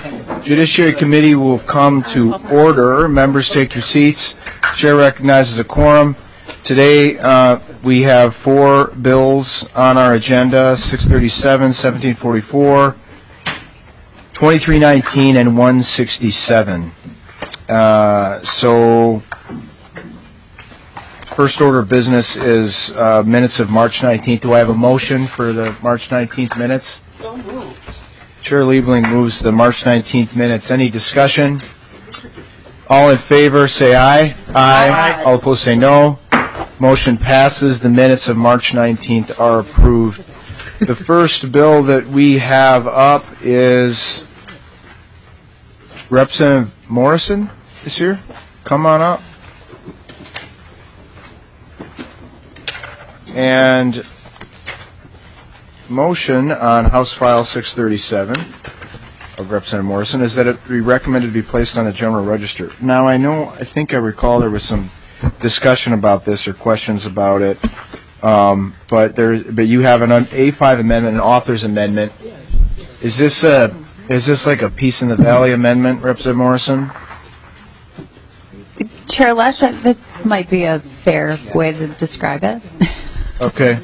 Judiciary Committee will come to order. Members, take your seats. Chair recognizes a quorum. Today we have 4 bills on our agenda: 637, 1744, 2319, and 167. So first order of business is minutes of March 19th. Do I have a motion for the March 19th minutes? So moved. Chair Liebling moves the March 19th minutes. Any discussion? All in favor say aye. Aye. All opposed say no. Motion passes. The minutes of March 19th are approved. The first bill that we have up is Representative Morrison is here. Come on up. And motion on House File 637 of Representative Morrison is that it be recommended to be placed on the General Register. Now, I think I recall there was some discussion about this or questions about it, but you have an A5 amendment, an author's amendment. Is this like a Peace in the Valley amendment, Representative Morrison? Chair Lesch, that might be a fair way to describe it. Okay.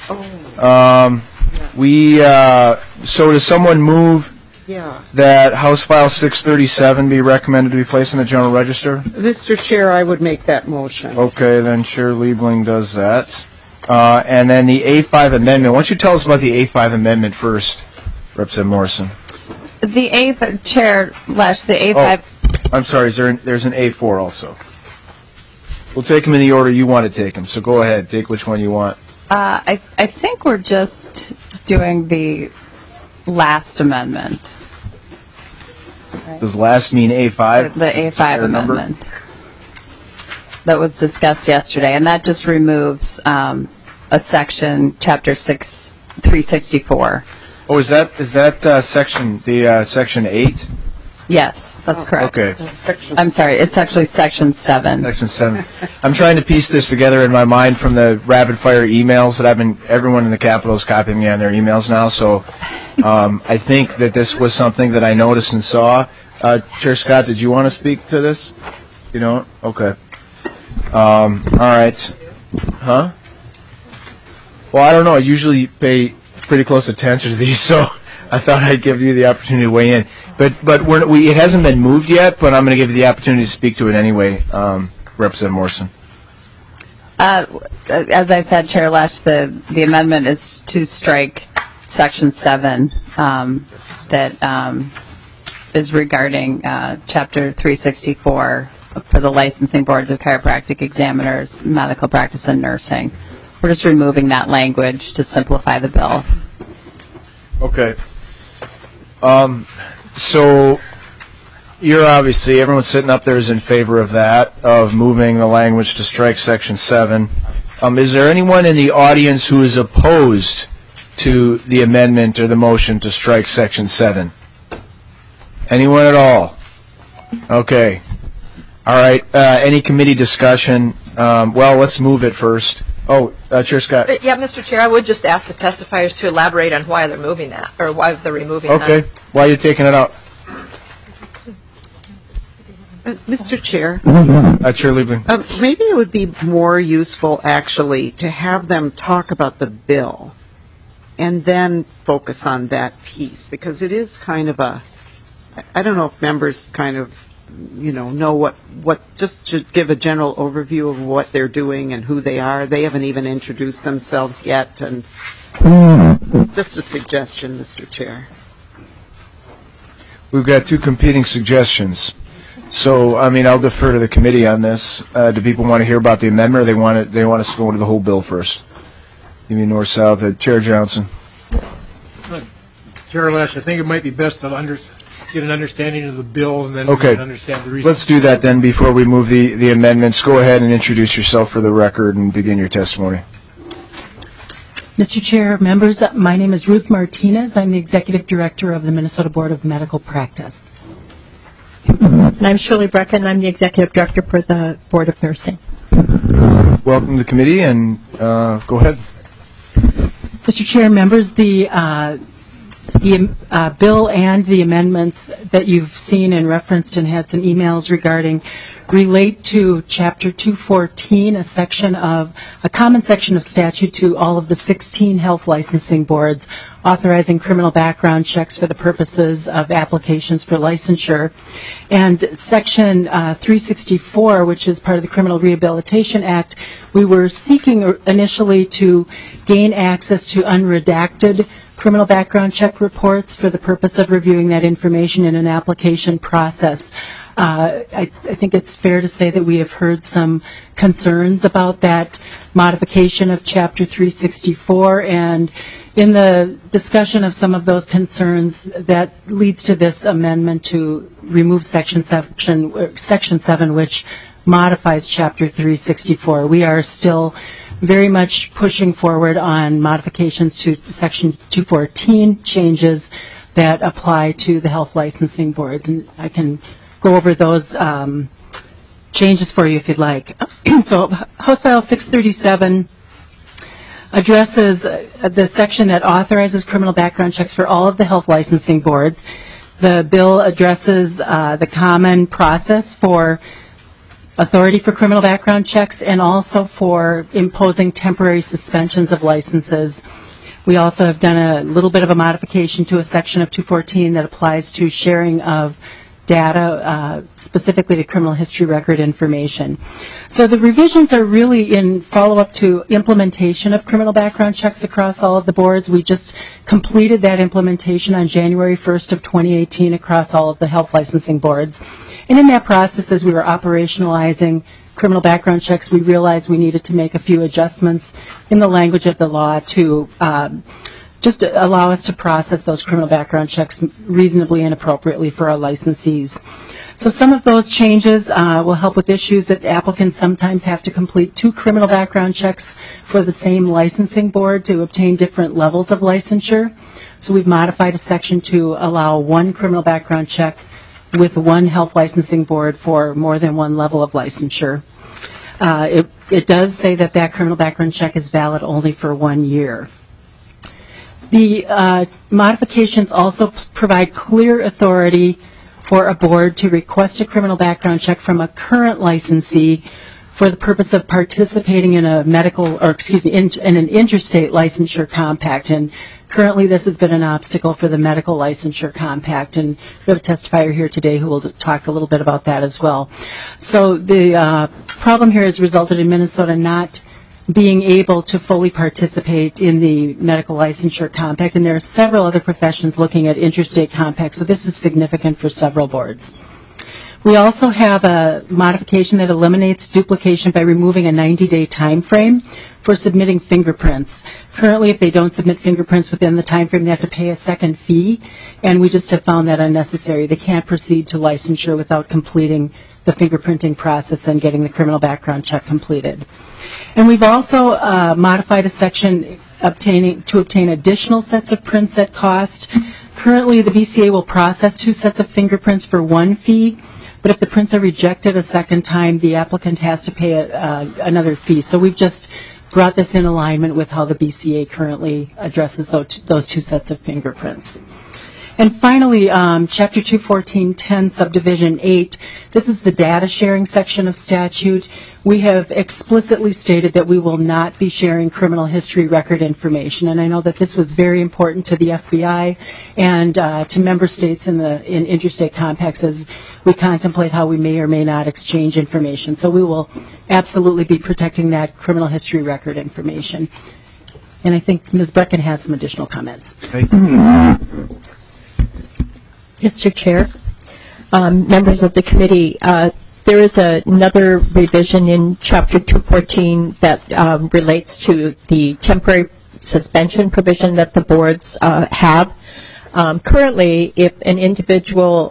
So does someone move that House File 637 be recommended to be placed in the General Register? Mr. Chair, I would make that motion. Okay, then Chair Liebling does that. And then the A5 amendment. Why don't you tell us about the A5 amendment first, Representative Morrison? Chair Lesch, the A5... Oh, I'm sorry, there's an A4 also. We'll take them in the order you want to take them, so go ahead, take which one you want. I think we're just doing the last amendment. Right. Does last mean A5? The A5 amendment that was discussed yesterday, and that just removes a section, Chapter 6, 364. Oh, is that section, Section 8? Yes, that's correct. Okay. I'm sorry, it's actually Section 7. Section 7. I'm trying to piece this together in my mind from the rapid-fire emails that everyone in the Capitol is copying me on their emails now, so I think that this was something that I noticed and saw. Chair Scott, did you want to speak to this? You don't? Okay. All right. Huh? Well, I don't know. I usually pay pretty close attention to these, so I thought I'd give you the opportunity to weigh in. But it hasn't been moved yet, but I'm going to give you the opportunity to speak to it anyway, Representative Morrison. As I said, Chair Lesch, the amendment is to strike Section 7 that is regarding Chapter 364 for the licensing boards of chiropractic examiners, medical practice, and nursing. We're just removing that language to simplify the bill. Okay. So you're obviously, everyone sitting up there is in favor of that, of moving the language to strike Section 7. Is there anyone in the audience who is opposed to the amendment or the motion to strike Section 7? Anyone at all? Okay. All right. Any committee discussion? Well, let's move it first. Oh, Chair Scott. Yeah, Mr. Chair, I would just ask the testifiers to elaborate on why they're moving that, or why they're removing that. Okay. Why are you taking it out? Mr. Chair, Chair Liebling. maybe it would be more useful, actually, to have them talk about the bill and then focus on that piece, because it is kind of I don't know if members kind of, know what, just to give a general overview of what they're doing and who they are. They haven't even introduced themselves yet, and just a suggestion, Mr. Chair. We've got 2 competing suggestions. So, I'll defer to the committee on this. Do people want to hear about the amendment, or they want us to go into the whole bill first? You mean north-south? Chair Johnson. Chair Lesch, I think it might be best to get an understanding of the bill, and then we can understand the reason. Let's do that then before we move the amendments. Go ahead and introduce yourself for the record and begin your testimony. Mr. Chair, members, my name is Ruth Martinez. I'm the Executive Director of the Minnesota Board of Medical Practice. And I'm Shirley Brecken. I'm the Executive Director for the Board of Nursing. Welcome to the committee, and go ahead. Mr. Chair, members, the the bill and the amendments that you've seen and referenced and had some emails regarding relate to Chapter 214, a common section of statute to all of the 16 health licensing boards authorizing criminal background checks for the purposes of applications for licensure. And Section 364, which is part of the Criminal Rehabilitation Act, we were seeking initially to gain access to unredacted criminal background check reports for the purpose of reviewing that information in an application process. I think it's fair to say that we have heard some concerns about that modification of Chapter 364, and in the discussion of some of those concerns, that leads to this amendment to remove Section 7, which modifies Chapter 364. We are still very much pushing forward on modifications to Section 214 changes that apply to the health licensing boards. And I can go over those changes for you if you'd like. So House File 637 addresses the section that authorizes criminal background checks for all of the health licensing boards. The bill addresses the common process for authority for criminal background checks and also for imposing temporary suspensions of licenses. We also have done a little bit of a modification to a section of 214 that applies to sharing of data, specifically to criminal history record information. So the revisions are really in follow-up to implementation of criminal background checks across all of the boards. We just completed that implementation on January 1st of 2018 across all of the health licensing boards. And in that process, as we were operationalizing criminal background checks, we realized we needed to make a few adjustments in the language of the law to just allow us to process those criminal background checks reasonably and appropriately for our licensees. So some of those changes will help with issues that applicants sometimes have to complete 2 criminal background checks for the same licensing board to obtain different levels of licensure. So we've modified a section to allow 1 criminal background check with 1 health licensing board for more than 1 level of licensure. It does say that that criminal background check is valid only for 1 year. The modifications also provide clear authority for a board to request a criminal background check from a current licensee for the purpose of participating in a in an interstate licensure compact. And currently this has been an obstacle for the medical licensure compact, and we have a testifier here today who will talk a little bit about that as well. So the problem here has resulted in Minnesota not being able to fully participate in the medical licensure compact, and there are several other professions looking at interstate compacts, so this is significant for several boards. We also have a modification that eliminates duplication by removing a 90-day time frame for submitting fingerprints. Currently, if they don't submit fingerprints within the time frame, they have to pay a second fee, and we just have found that unnecessary. They can't proceed to licensure without completing the fingerprinting process and getting the criminal background check completed. And we've also modified a section to obtain additional sets of prints at cost. Currently, the BCA will process 2 sets of fingerprints for 1 fee, but if the prints are rejected a second time, the applicant has to pay another fee. So we've just brought this in alignment with how the BCA currently addresses those 2 sets of fingerprints. And finally, Chapter 214.10, Subdivision 8, this is the data sharing section of statute. We have explicitly stated that we will not be sharing criminal history record information, and I know that this was very important to the FBI and to member states in interstate compacts as we contemplate how we may or may not exchange information. So we will absolutely be protecting that criminal history record information. And I think Ms. Brecken has some additional comments. Thank you. Mr. Chair, members of the committee, there is another revision in Chapter 214 that relates to the temporary suspension provision that the boards have. Currently, if an individual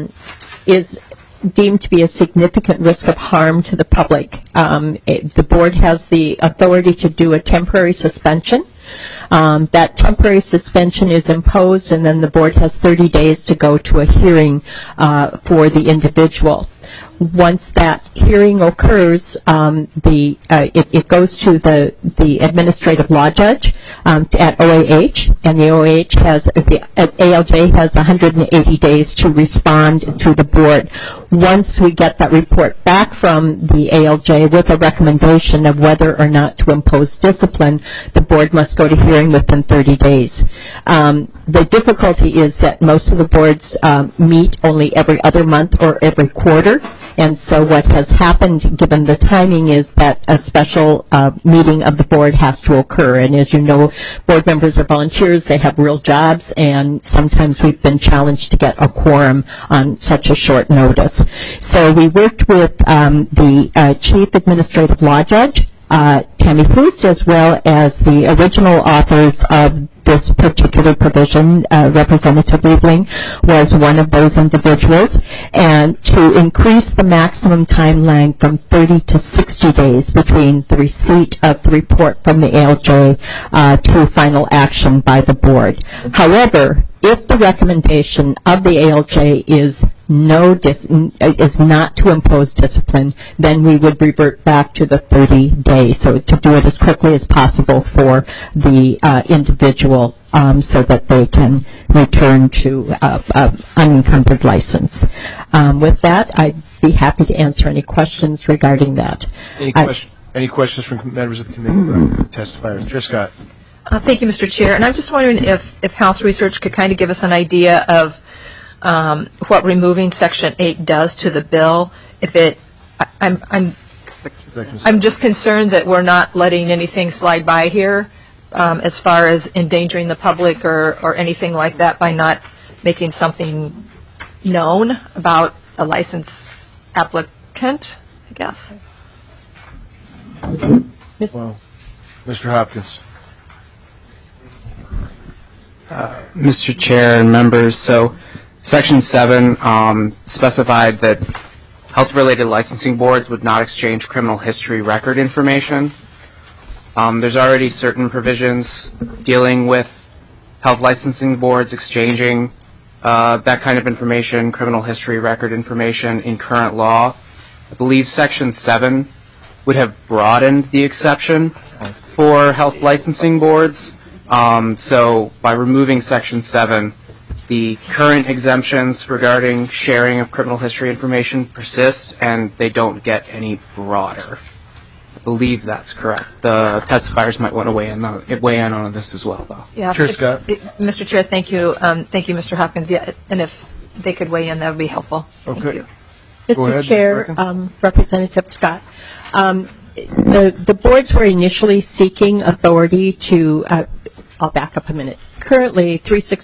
is deemed to be a significant risk of harm to the public, the board has the authority to do a temporary suspension. That temporary suspension is imposed, and then the board has 30 days to go to a hearing for the individual. once that hearing occurs, it goes to the administrative law judge at OAH, and the ALJ has 180 days to respond to the board. Once we get that report back from the ALJ with a recommendation of whether or not to impose discipline, the board must go to hearing within 30 days. The difficulty is that most of the boards meet only every other month or every quarter. And so what has happened, given the timing, is that a special meeting of the board has to occur. And as you know, board members are volunteers. They have real jobs. And sometimes we've been challenged to get a quorum on such a short notice. So we worked with the Chief Administrative Law Judge, Tammy Poost, as well as the original authors of this particular provision. Representative Liebling was one of those individuals, and to increase the maximum time length from 30 to 60 days between the receipt of the report from the ALJ to final action by the board. However, if the recommendation of the ALJ is not to impose discipline, then we would revert back to the 30 days. So to do it as quickly as possible for the individual so that they can return to unencumbered license. With that, I'd be happy to answer any questions regarding that. Any questions from members of the committee? Testifiers. Chair Scott. Thank you, Mr. Chair. And I'm just wondering if House Research could kind of give us an idea of what removing Section 8 does to the bill. I'm just concerned that we're not letting anything slide by here as far as endangering the public or anything like that by not making something known about a license applicant, I guess. Well, Mr. Hopkins. Mr. Chair and members, so Section 7 specified that health-related licensing boards would not exchange criminal history record information. There's already certain provisions dealing with health licensing boards exchanging that kind of information, criminal history record information, in current law. I believe Section 7 would have broadened the exception for health licensing boards. So by removing Section 7, the current exemptions regarding sharing of criminal history information persist, and they don't get any broader. I believe that's correct. The testifiers might want to weigh in on this as well, though. Yeah. Chair Scott. Mr. Chair, thank you. Thank you, Mr. Hopkins. Yeah, and if they could weigh in, that would be helpful. Okay. Thank you. Mr. Chair, Representative Scott, the boards were initially seeking authority to, I'll back up a minute. Currently,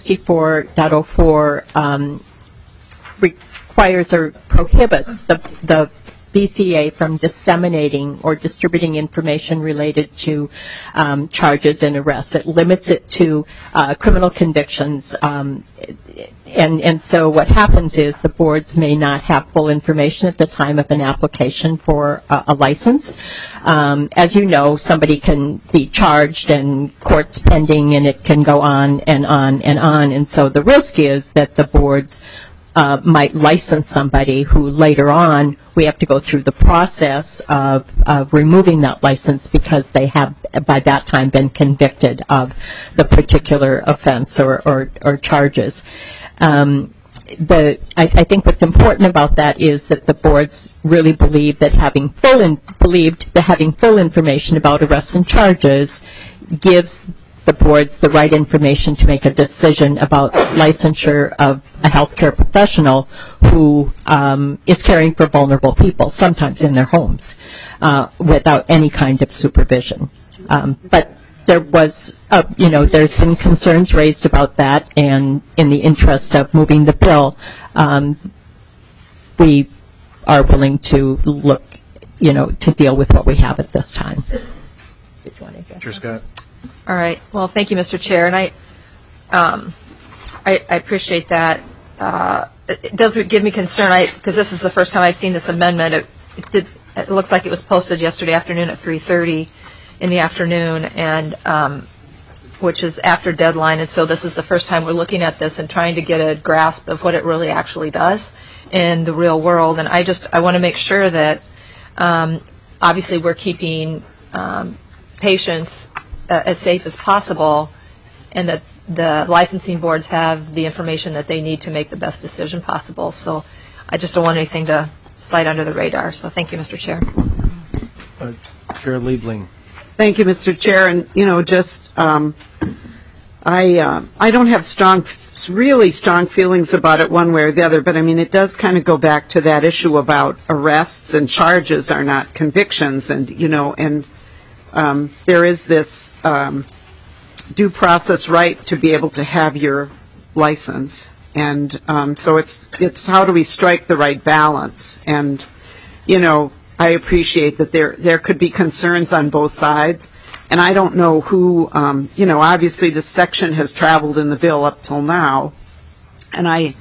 364.04 requires or prohibits the BCA from disseminating or distributing information related to charges and arrests. It limits it to criminal convictions. And so what happens is the boards may not have full information at the time of an application for a license. As you know, somebody can be charged and court's pending, and it can go on and on and on. And so the risk is that the boards might license somebody who later on we have to go through the process of removing that license because they have by that time been convicted of the particular offense or charges. I think what's important about that is that the boards really believe that having full information about arrests and charges gives the boards the right information to make a decision about licensure of a healthcare professional who is caring for vulnerable people, sometimes in their homes, without any kind of supervision. But there was, there's been concerns raised about that, and in the interest of moving the bill, we are willing to look, to deal with what we have at this time. Chair Scott. All right. Well, thank you, Mr. Chair, and I appreciate that. It does give me concern because this is the first time I've seen this amendment. It looks like it was posted yesterday afternoon at 3:30 in the afternoon, and which is after deadline, and so this is the first time we're looking at this and trying to get a grasp of what it really actually does in the real world. And I want to make sure that obviously we're keeping patients as safe as possible, and that the licensing boards have the information that they need to make the best decision possible. So I just don't want anything to slide under the radar. So thank you, Mr. Chair. Chair Liebling. Thank you, Mr. Chair. And, just, I don't have really strong feelings about it one way or the other, but I mean, it does kind of go back to that issue about arrests and charges are not convictions. And, there is this due process right to be able to have your license. And so it's how do we strike the right balance? And, I appreciate that there could be concerns on both sides, and I don't know who, obviously this section has traveled in the bill up till now, and I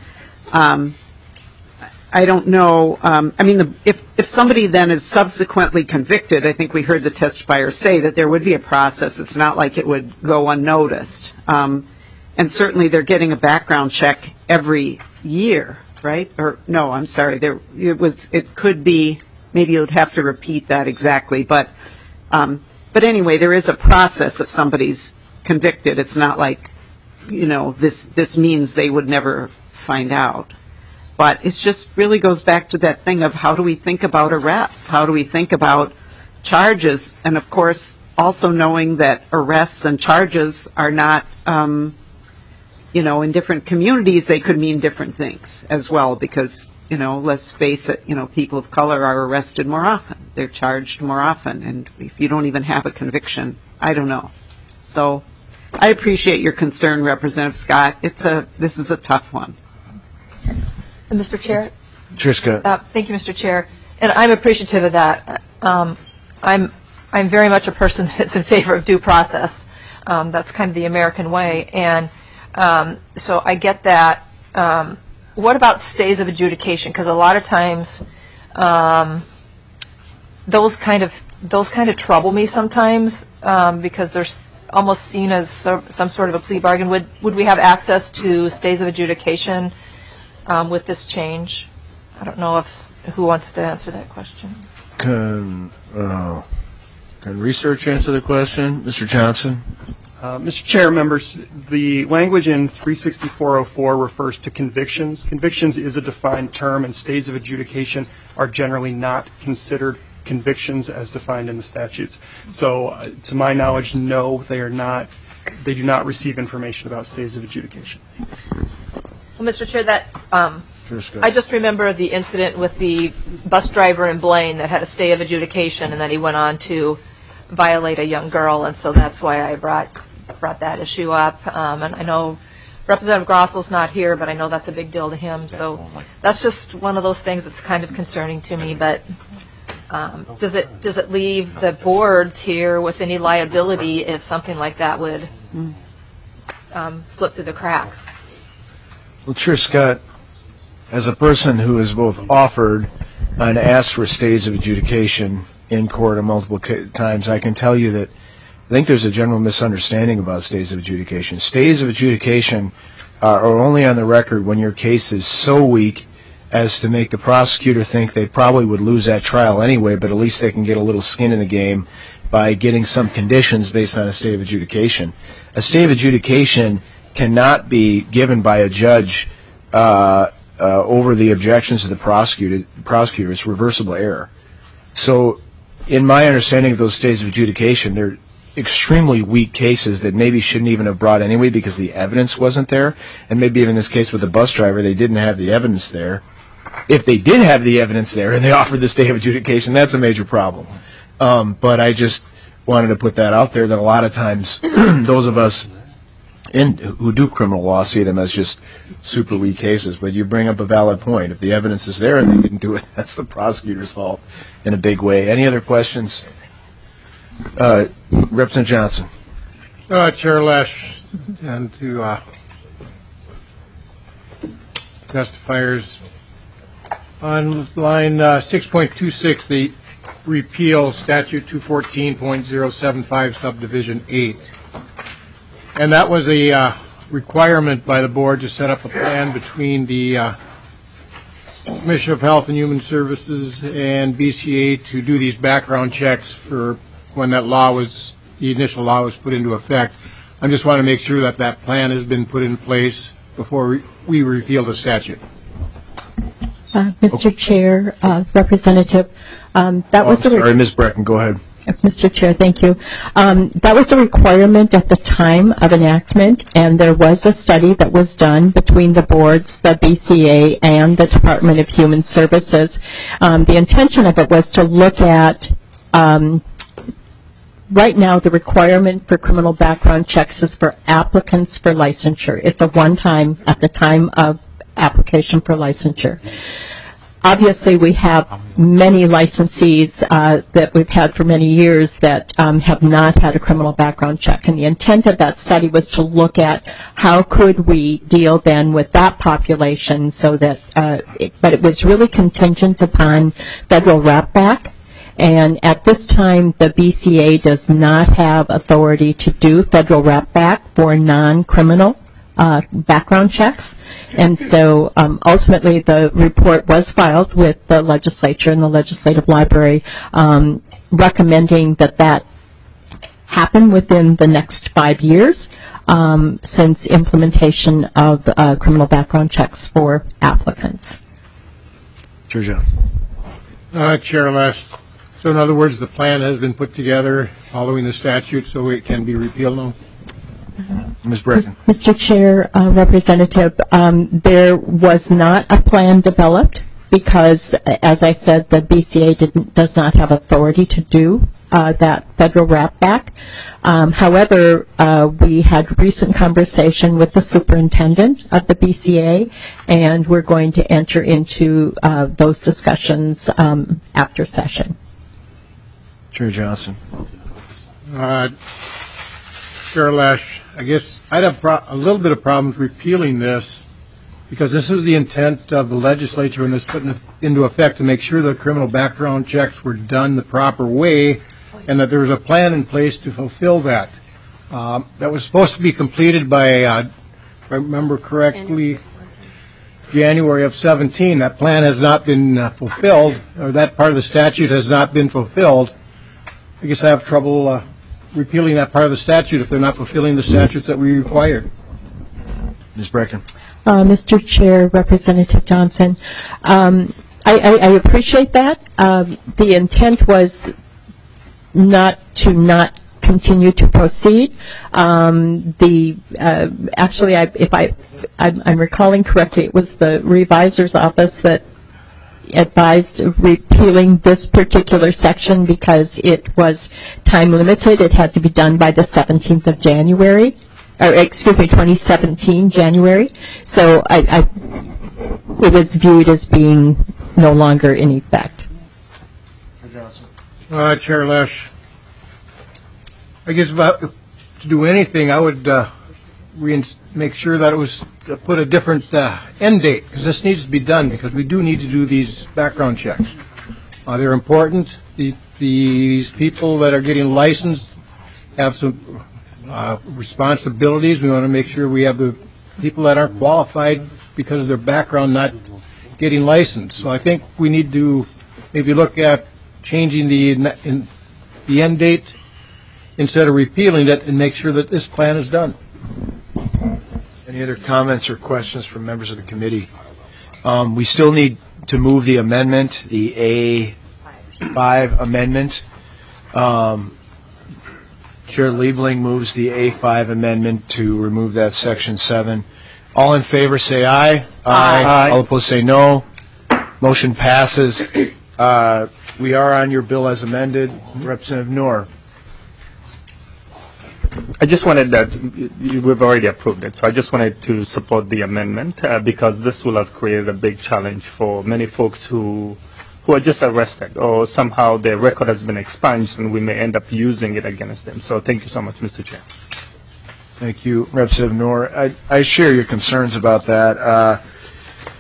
don't know, if somebody then is subsequently convicted, I think we heard the testifier say that there would be a process. It's not like it would go unnoticed. And certainly they're getting a background check every year, right? Or, no, I'm sorry, it could be. Maybe you would have to repeat that exactly, but anyway, there is a process if somebody's convicted. It's not like, this means they would never find out. But it just really goes back to that thing of how do we think about arrests? How do we think about charges? And of course, also knowing that arrests and charges are not, in different communities, they could mean different things as well, because let's face it, people of color are arrested more often. They're charged more often. And if you don't even have a conviction, I don't know. So I appreciate your concern, Representative Scott. This is a tough one. Mr. Chair? Chair Scott. Thank you, Mr. Chair. And I'm appreciative of that. I'm very much a person that's in favor of due process. That's kind of the American way. And so I get that. What about stays of adjudication? Because a lot of times, those kind of trouble me sometimes because they're almost seen as some sort of a plea bargain. Would we have access to stays of adjudication with this change? I don't know who wants to answer that question. Can research answer the question, Mr. Johnson? Mr. Chair, members, the language in 36404 refers to convictions. Convictions is a defined term, and stays of adjudication are generally not considered convictions as defined in the statutes. So, to my knowledge, no, they are not. They do not receive information about stays of adjudication. Well, Mr. Chair, I just remember the incident with the bus driver in Blaine that had a stay of adjudication, and then he went on to violate a young girl, and so that's why I brought that issue up. And I know Representative Grossel's not here, but I know that's a big deal to him. So that's just one of those things that's kind of concerning to me. But does it leave the boards here with any liability if something like that would slip through the cracks? Well, Chair Scott, as a person who has both offered and asked for stays of adjudication in court multiple times, I can tell you that I think there's a general misunderstanding about stays of adjudication. Stays of adjudication are only on the record when your case is so weak as to make the prosecutor think they probably would lose that trial anyway, but at least they can get a little skin in the game by getting some conditions based on a stay of adjudication. A stay of adjudication cannot be given by a judge over the objections of the prosecutor. It's reversible error. So in my understanding of those stays of adjudication, they're extremely weak cases that maybe shouldn't even have brought anyway because the evidence wasn't there. And maybe even in this case with the bus driver, they didn't have the evidence there. If they did have the evidence there and they offered the stay of adjudication, that's a major problem. But I just wanted to put that out there that a lot of times those of us who do criminal law see them as just super weak cases. But you bring up a valid point. If the evidence is there and they didn't do it, that's the prosecutor's fault in a big way. Any other questions? Representative Johnson. Chair Lesch, and to testifiers, on line 6.26, the repeal statute 214.075 subdivision 8. And that was a requirement by the board to set up a plan between the Commission of Health and Human Services and BCA to do these background checks for when that the initial law was put into effect. I just want to make sure that that plan has been put in place before we repeal the statute. Mr. Chair, Representative, that was sorry, Ms. Brecken, go ahead. Mr. Chair, thank you. That was a requirement at the time of enactment, and there was a study that was done between the boards, the BCA, and the Department of Human Services. The intention of it was to look at, right now, the requirement for criminal background checks is for applicants for licensure. It's a one-time at the time of application for licensure. Obviously, we have many licensees that we've had for many years that have not had a criminal background check. And the intent of that study was to look at how could we deal then with that population so that, but it was really contingent upon federal wrap back. And at this time, the BCA does not have authority to do federal wrap back for non-criminal background checks. And so ultimately the report was filed with the legislature and the legislative library recommending that that happen within the next 5 years since implementation of criminal background checks for applicants. Chair Chair Lesh, so in other words, the plan has been put together following the statute so it can be repealed now? Ms. Brecken. Mr. Chair, Representative, there was not a plan developed because, as I said, the BCA does not have authority to do that federal wrap back. However, we had recent conversation with the superintendent of the BCA, and we're going to enter into those discussions after session. Chair Johnson. Chair Lesh, I guess I'd have a little bit of problems repealing this because this is the intent of the legislature when it's put into effect to make sure the criminal background checks were done the proper way and that there was a plan in place to fulfill that. That was supposed to be completed by, if I remember correctly, January of 17. That plan has not been fulfilled, or that part of the statute has not been fulfilled. I guess I have trouble repealing that part of the statute if they're not fulfilling the statutes that we require. Ms. Brecken. Mr. Chair, Representative Johnson, I appreciate that. The intent was not to continue to proceed. Actually, if I'm recalling correctly, it was the revisor's office that advised repealing this particular section because it was time limited. It had to be done by the 17th of January, or excuse me, 2017 January. So it was viewed as being no longer in effect. Chair Lesh, I guess to do anything, I would make sure that it was put a different end date, because this needs to be done, because we do need to do these background checks. They're important. These people that are getting licensed have some responsibilities. We want to make sure we have the people that aren't qualified because of their background not getting licensed. So I think we need to maybe look at changing the end date instead of repealing it and make sure that this plan is done. Any other comments or questions from members of the committee? We still need to move the amendment, the A5 amendment. Chair Liebling moves the A5 amendment to remove that section 7. All in favor say aye. Aye. All opposed say no. Motion passes. We are on your bill as amended. Representative Knorr. I just wanted that, we've already approved it, so I just wanted to support the amendment because this will have created a big challenge for many folks who are just arrested or somehow their record has been expunged and we may end up using it against them. So thank you so much, Mr. Chair. Thank you, Representative Knorr. I share your concerns about that.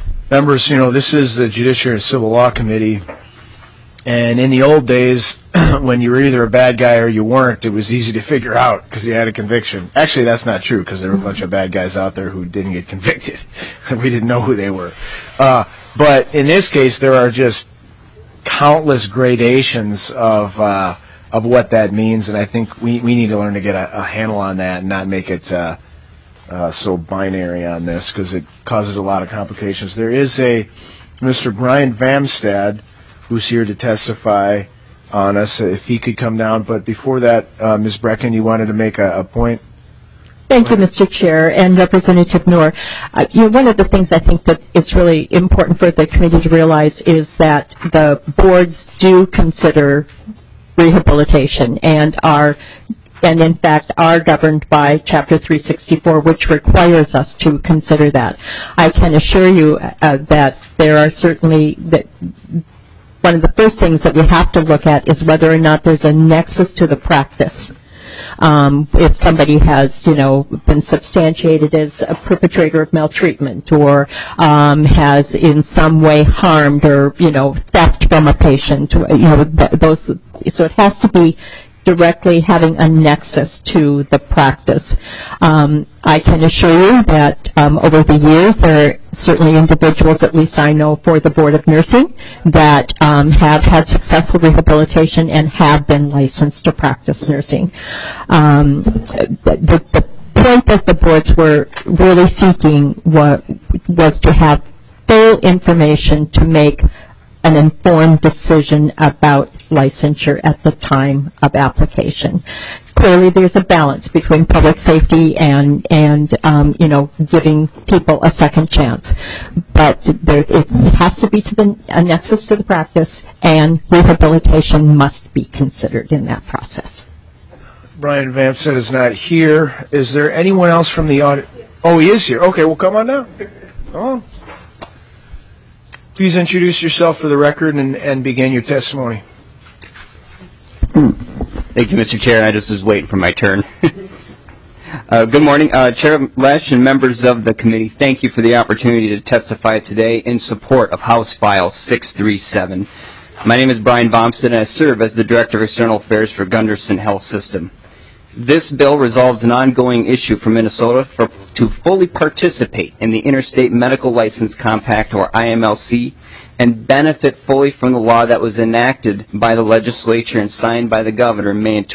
Members, this is the Judiciary and Civil Law Committee, and in the old days, when you were either a bad guy or you weren't, it was easy to figure out because you had a conviction. Actually, that's not true because there were a bunch of bad guys out there who didn't get convicted. We didn't know who they were. But in this case, there are just countless gradations of what that means, and I think we need to learn to get a handle on that and not make it so binary on this because it causes a lot of complications. There is a Mr. Brian Vamstad who's here to testify on us, if he could come down. But before that, Ms. Brecken, you wanted to make a point? Thank you, Mr. Chair, and Representative Noor. One of the things I think that is really important for the committee to realize is that the boards do consider rehabilitation and in fact are governed by Chapter 364, which requires us to consider that. I can assure you that there are certainly one of the first things that we have to look at is whether or not there's a nexus to the practice. If somebody has, been substantiated as a perpetrator of maltreatment or has in some way harmed or, theft from a patient, so it has to be directly having a nexus to the practice. I can assure you that over the years there are certainly individuals, at least I know for the Board of Nursing, that have had successful rehabilitation and have been licensed to practice nursing. The point that the boards were really seeking was to have full information to make an informed decision about licensure at the time of application. Clearly, there's a balance between public safety and giving people a second chance. But it has to be a nexus to the practice, and rehabilitation must be considered in that process. Brian Vamstad is not here. Is there anyone else from the audience? Oh, he is here. Okay, well, come on down. Come on. Please introduce yourself for the record and begin your testimony. Thank you, Mr. Chair. I just was waiting for my turn. Good morning, Chair Lesh and members of the committee. Thank you for the opportunity to testify today in support of House File 637. My name is Brian Vamstad, and I serve as the Director of External Affairs for Gunderson Health System. This bill resolves an ongoing issue for Minnesota to fully participate in the Interstate Medical License Compact, or IMLC, and benefit fully from the law that was enacted by the legislature and signed by the governor in May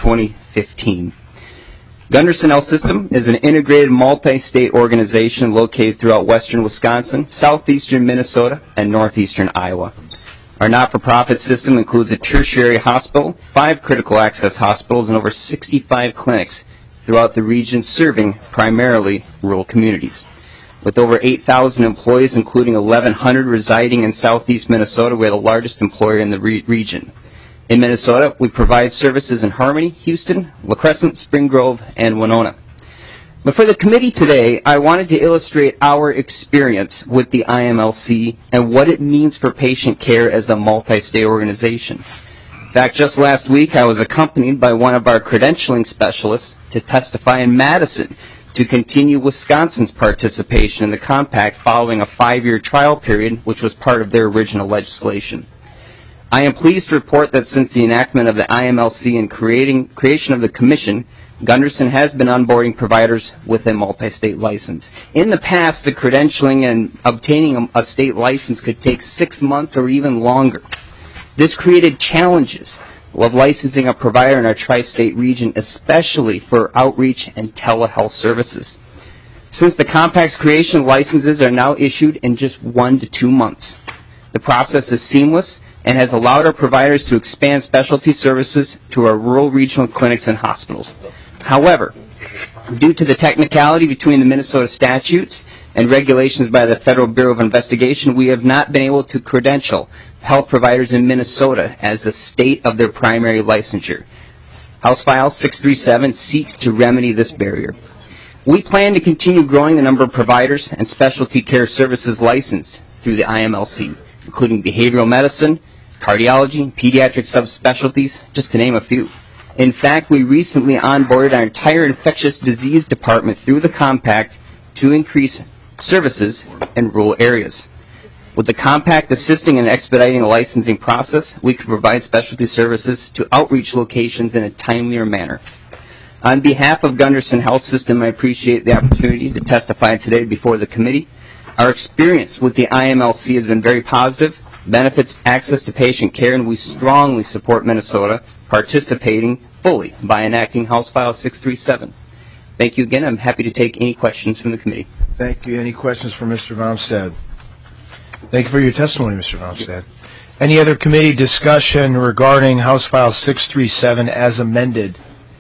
2015. Gunderson Health System is an integrated multi-state organization located throughout western Wisconsin, southeastern Minnesota, and northeastern Iowa. Our not-for-profit system includes a tertiary hospital, 5 critical access hospitals, and over 65 clinics throughout the region, serving primarily rural communities. With over 8,000 employees, including 1,100 residing in southeast Minnesota, we're the largest employer in the region. In Minnesota, we provide services in Harmony, Houston, La Crescent, Spring Grove, and Winona. But for the committee today, I wanted to illustrate our experience with the IMLC and what it means for patient care as a multi-state organization. In fact, just last week, I was accompanied by one of our credentialing specialists to testify in Madison to continue Wisconsin's participation in the compact following a 5-year trial period, which was part of their original legislation. I am pleased to report that since the enactment of the IMLC and creation of the commission, Gunderson has been onboarding providers with a multi-state license. In the past, the credentialing and obtaining a state license could take 6 months or even longer. This created challenges of licensing a provider in our tri-state region, especially for outreach and telehealth services. Since the compact's creation, licenses are now issued in just 1 to 2 months. The process is seamless and has allowed our providers to expand specialty services to our rural regional clinics and hospitals. However, due to the technicality between the Minnesota statutes and regulations by the Federal Bureau of Investigation, we have not been able to credential health providers in Minnesota as the state of their primary licensure. House File 637 seeks to remedy this barrier. We plan to continue growing the number of providers and specialty care services licensed through the IMLC, including behavioral medicine, cardiology, pediatric subspecialties, just to name a few. In fact, we recently onboarded our entire infectious disease department through the compact to increase services in rural areas. With the compact assisting and expediting the licensing process, we can provide specialty services to outreach locations in a timelier manner. On behalf of Gunderson Health System, I appreciate the opportunity to testify today before the committee. Our experience with the IMLC has been very positive, benefits access to patient care, and we strongly support Minnesota participating fully by enacting House File 637. Thank you again. I'm happy to take any questions from the committee. Thank you. Any questions for Mr. Vounstead? Thank you for your testimony, Mr. Vounstead. Any other committee discussion regarding House File 637 as amended?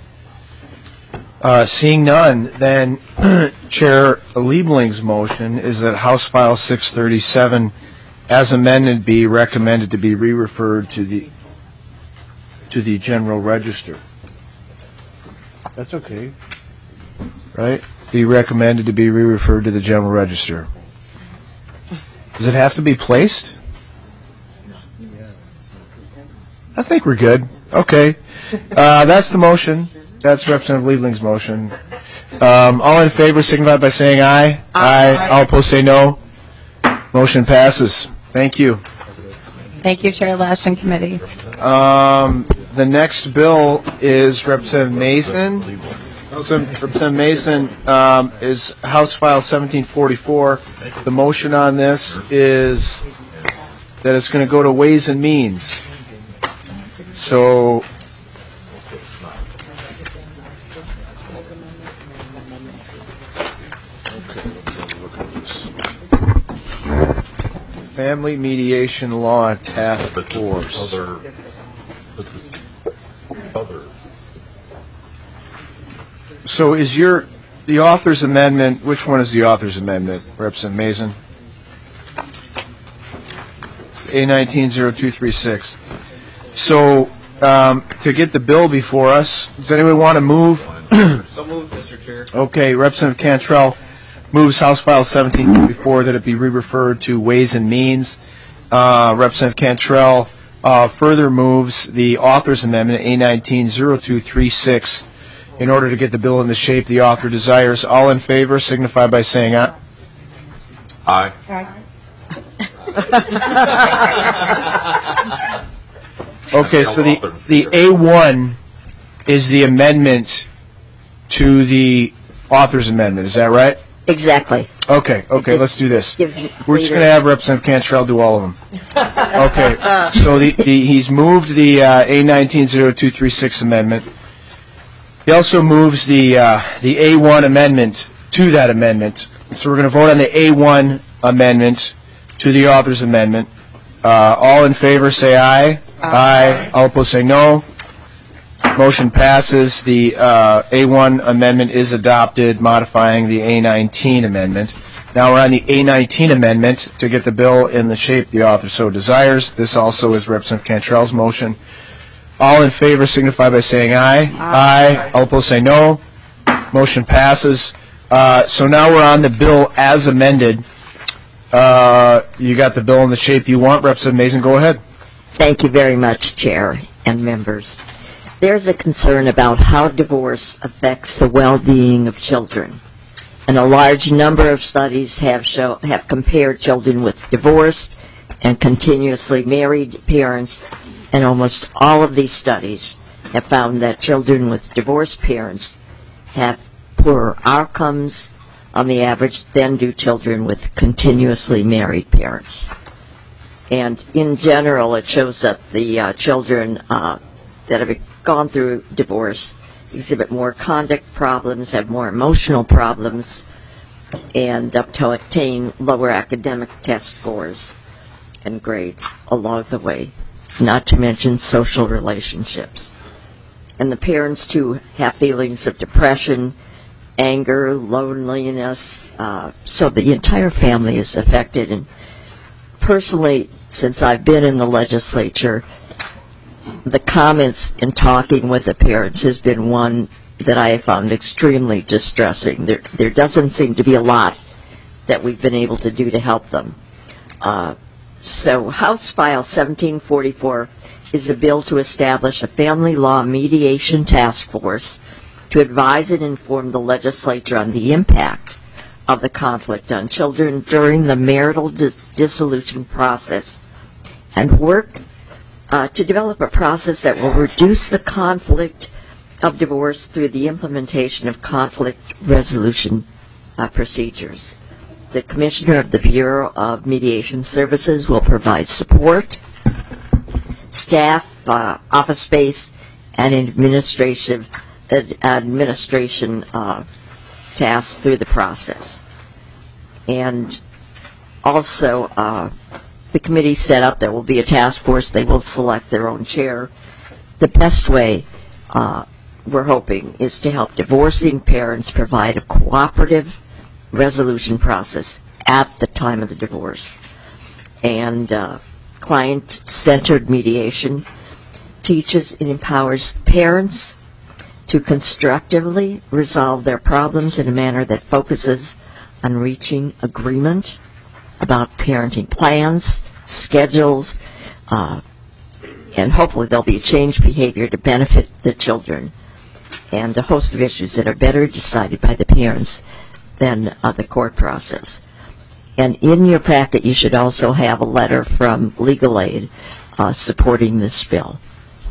Seeing none, then Chair Liebling's motion is that House File 637 as amended be recommended to be re-referred to the General Register. That's okay. Right? Be recommended to be re-referred to the General Register. Does it have to be placed? I think we're good. Okay. That's the motion. That's Representative Liebling's motion. All in favor signify by saying aye. Aye. All opposed say no. Motion passes. Thank you. Thank you, Chair Lesch and committee. The next bill is Representative Mason. Representative Mason is House File 1744. The motion on this is that it's going to go to Ways and Means. So Family Mediation Law Task Force. So is the author's amendment, which one is the author's amendment, Representative Mason? A19-0236. So to get the bill before us, does anyone want to move? So moved, Mr. Chair. Okay, Representative Cantrell moves House File 1744 that it be re-referred to Ways and Means. Representative Cantrell further moves the author's amendment, A19-0236, in order to get the bill in the shape the author desires. All in favor signify by saying aye. Aye. Okay, so the A1 is the amendment to the author's amendment. Is that right? Exactly. Okay, let's do this. We're just going to have Representative Cantrell do all of them. Okay, so he's moved the A19-0236 amendment. He also moves the A1 amendment to that amendment. So we're going to vote on the A1 amendment to the author's amendment. All in favor say aye. Aye. All opposed say no. Motion passes. The A1 amendment is adopted, modifying the A19 amendment. Now we're on the A19 amendment to get the bill in the shape the author so desires. This also is Representative Cantrell's motion. All in favor signify by saying aye. Aye. All opposed say no. Motion passes. So now we're on the bill as amended. You got the bill in the shape you want. Representative Mason, go ahead. Thank you very much, Chair and members. There's a concern about how divorce affects the well-being of children. And a large number of studies have compared children with divorced and continuously married parents, and almost all of these studies have found that children with divorced parents have poorer outcomes on the average than do children with continuously married parents. And in general, it shows that the children that have gone through divorce exhibit more conduct problems, have more emotional problems, and obtain lower academic test scores and grades along the way, not to mention social relationships. And the parents, too, have feelings of depression, anger, loneliness, so the entire family is affected. And personally, since I've been in the legislature, the comments in talking with the parents has been one that I have found extremely distressing. There doesn't seem to be a lot that we've been able to do to help them. So House File 1744 is a bill to establish a family law mediation task force to advise and inform the legislature on the impact of the conflict on children during the marital dissolution process and work to develop a process that will reduce the conflict of divorce through the implementation of conflict resolution procedures. The Commissioner of the Bureau of Mediation Services will provide support, staff, office space, and administration tasks through the process. And also, the committee set up, there will be a task force. They will select their own chair. The best way, we're hoping, is to help divorcing parents provide a cooperative resolution process at the time of the divorce. And client-centered mediation teaches and empowers parents to constructively resolve their problems in a manner that focuses on reaching agreement about parenting plans, schedules, and hopefully there'll be changed behavior to benefit the children, and a host of issues that are better decided by the parents than the court process. And in your packet, you should also have a letter from Legal Aid supporting this bill.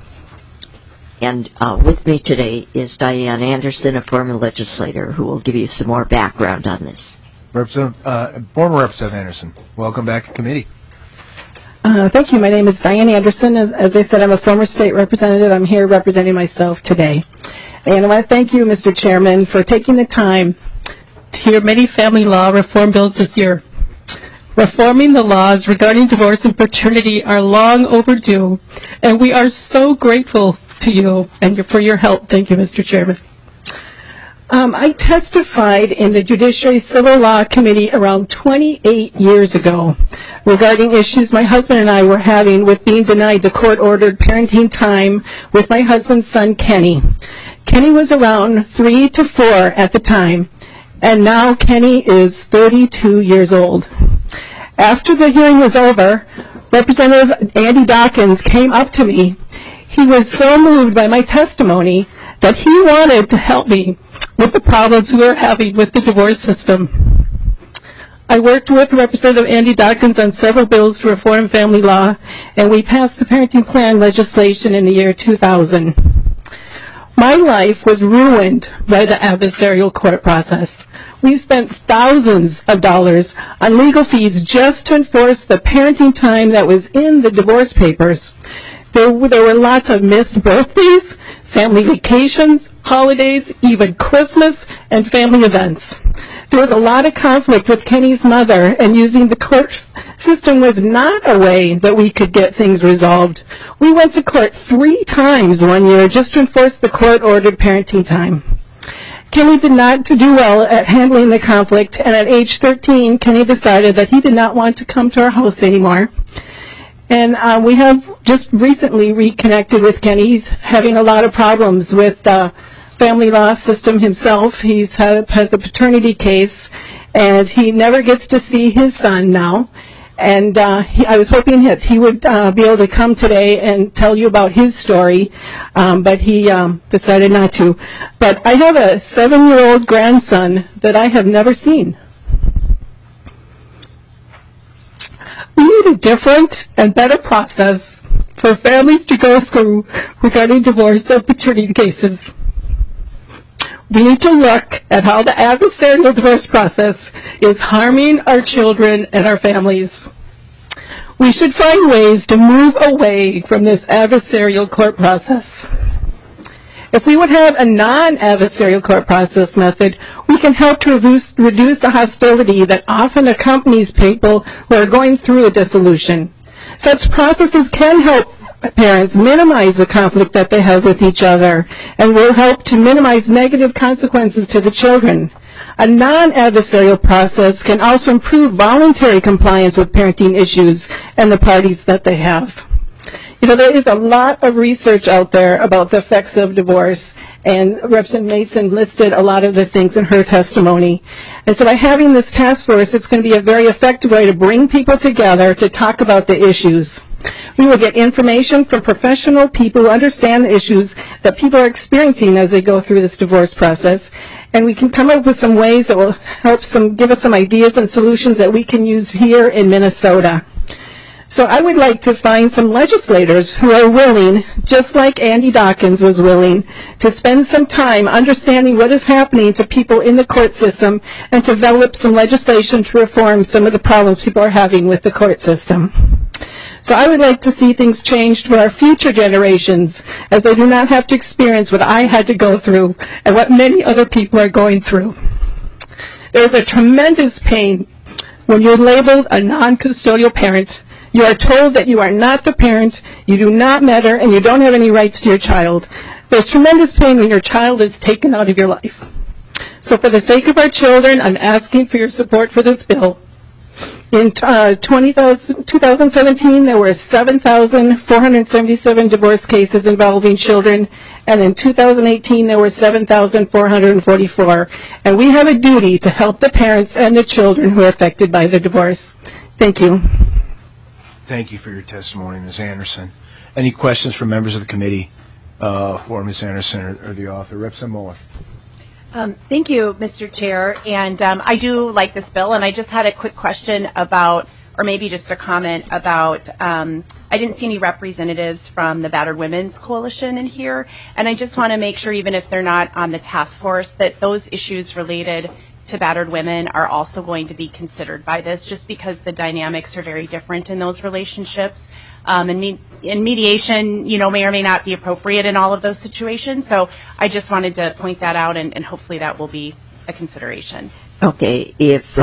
And with me today is Diane Anderson, a former legislator, who will give you some more background on this. Former Representative Anderson, welcome back to committee. Thank you. My name is Diane Anderson. As I said, I'm a former state representative. I'm here representing myself today. And I want to thank you, Mr. Chairman, for taking the time to hear many family law reform bills this year. Reforming the laws regarding divorce and paternity are long overdue, and we are so grateful to you and for your help. Thank you, Mr. Chairman. I testified in the Judiciary Civil Law Committee around 28 years ago regarding issues my husband and I were having with being denied the court-ordered parenting time with my husband's son, Kenny. Kenny was around 3 to 4 at the time, and now Kenny is 32 years old. After the hearing was over, Representative Andy Dawkins came up to me. He was so moved by my testimony that he wanted to help me with the problems we were having with the divorce system. I worked with Representative Andy Dawkins on several bills to reform family law, and we passed the parenting plan legislation in the year 2000. My life was ruined by the adversarial court process. We spent thousands of dollars on legal fees just to enforce the parenting time that was in the divorce papers. There were lots of missed birthdays, family vacations, holidays, even Christmas, and family events. There was a lot of conflict with Kenny's mother, and using the court system was not a way that we could get things resolved. We went to court 3 times one year just to enforce the court-ordered parenting time. Kenny did not do well at handling the conflict, and at age 13, Kenny decided that he did not want to come to our house anymore. And we have just recently reconnected with Kenny. He's having a lot of problems with the family law system himself. He has a paternity case, and he never gets to see his son now. And I was hoping that he would be able to come today and tell you about his story, but he decided not to. But I have a 7-year-old grandson that I have never seen. We need a different and better process for families to go through regarding divorce and paternity cases. We need to look at how the adversarial divorce process is harming our children and our families. We should find ways to move away from this adversarial court process. If we would have a non-adversarial court process method, we can help to reduce the hostility that often accompanies people who are going through a dissolution. Such processes can help parents minimize the conflict that they have with each other and will help to minimize negative consequences to the children. A non-adversarial process can also improve voluntary compliance with parenting issues and the parties that they have. You know, there is a lot of research out there about the effects of divorce, and Representative Mason listed a lot of the things in her testimony. And so by having this task force, it's going to be a very effective way to bring people together to talk about the issues. We will get information from professional people who understand the issues that people are experiencing as they go through this divorce process. And we can come up with some ways that will help give us some ideas and solutions that we can use here in Minnesota. So I would like to find some legislators who are willing, just like Andy Dawkins was willing, to spend some time understanding what is happening to people in the court system and to develop some legislation to reform some of the problems people are having with the court system. So I would like to see things changed for our future generations, as they do not have to experience what I had to go through and what many other people are going through. There's a tremendous pain when you're labeled a non-custodial parent. You are told that you are not the parent, you do not matter, and you don't have any rights to your child. There's tremendous pain when your child is taken out of your life. So for the sake of our children, I'm asking for your support for this bill. In 2017, there were 7,477 divorce cases involving children, and in 2018, there were 7,444. And we have a duty to help the parents and the children who are affected by the divorce. Thank you. Thank you for your testimony, Ms. Anderson. Any questions from members of the committee for Ms. Anderson or the author? Representative Muller. Thank you, Mr. Chair. And I do like this bill, and I just had a quick question about, or maybe just a comment about, I didn't see any representatives from the Battered Women's Coalition in here, and I just want to make sure, even if they're not on the task force, that those issues related to battered women are also going to be considered by this, just because the dynamics are very different in those relationships. And mediation, may or may not be appropriate in all of those situations. So I just wanted to point that out, and hopefully that will be a consideration. Okay, if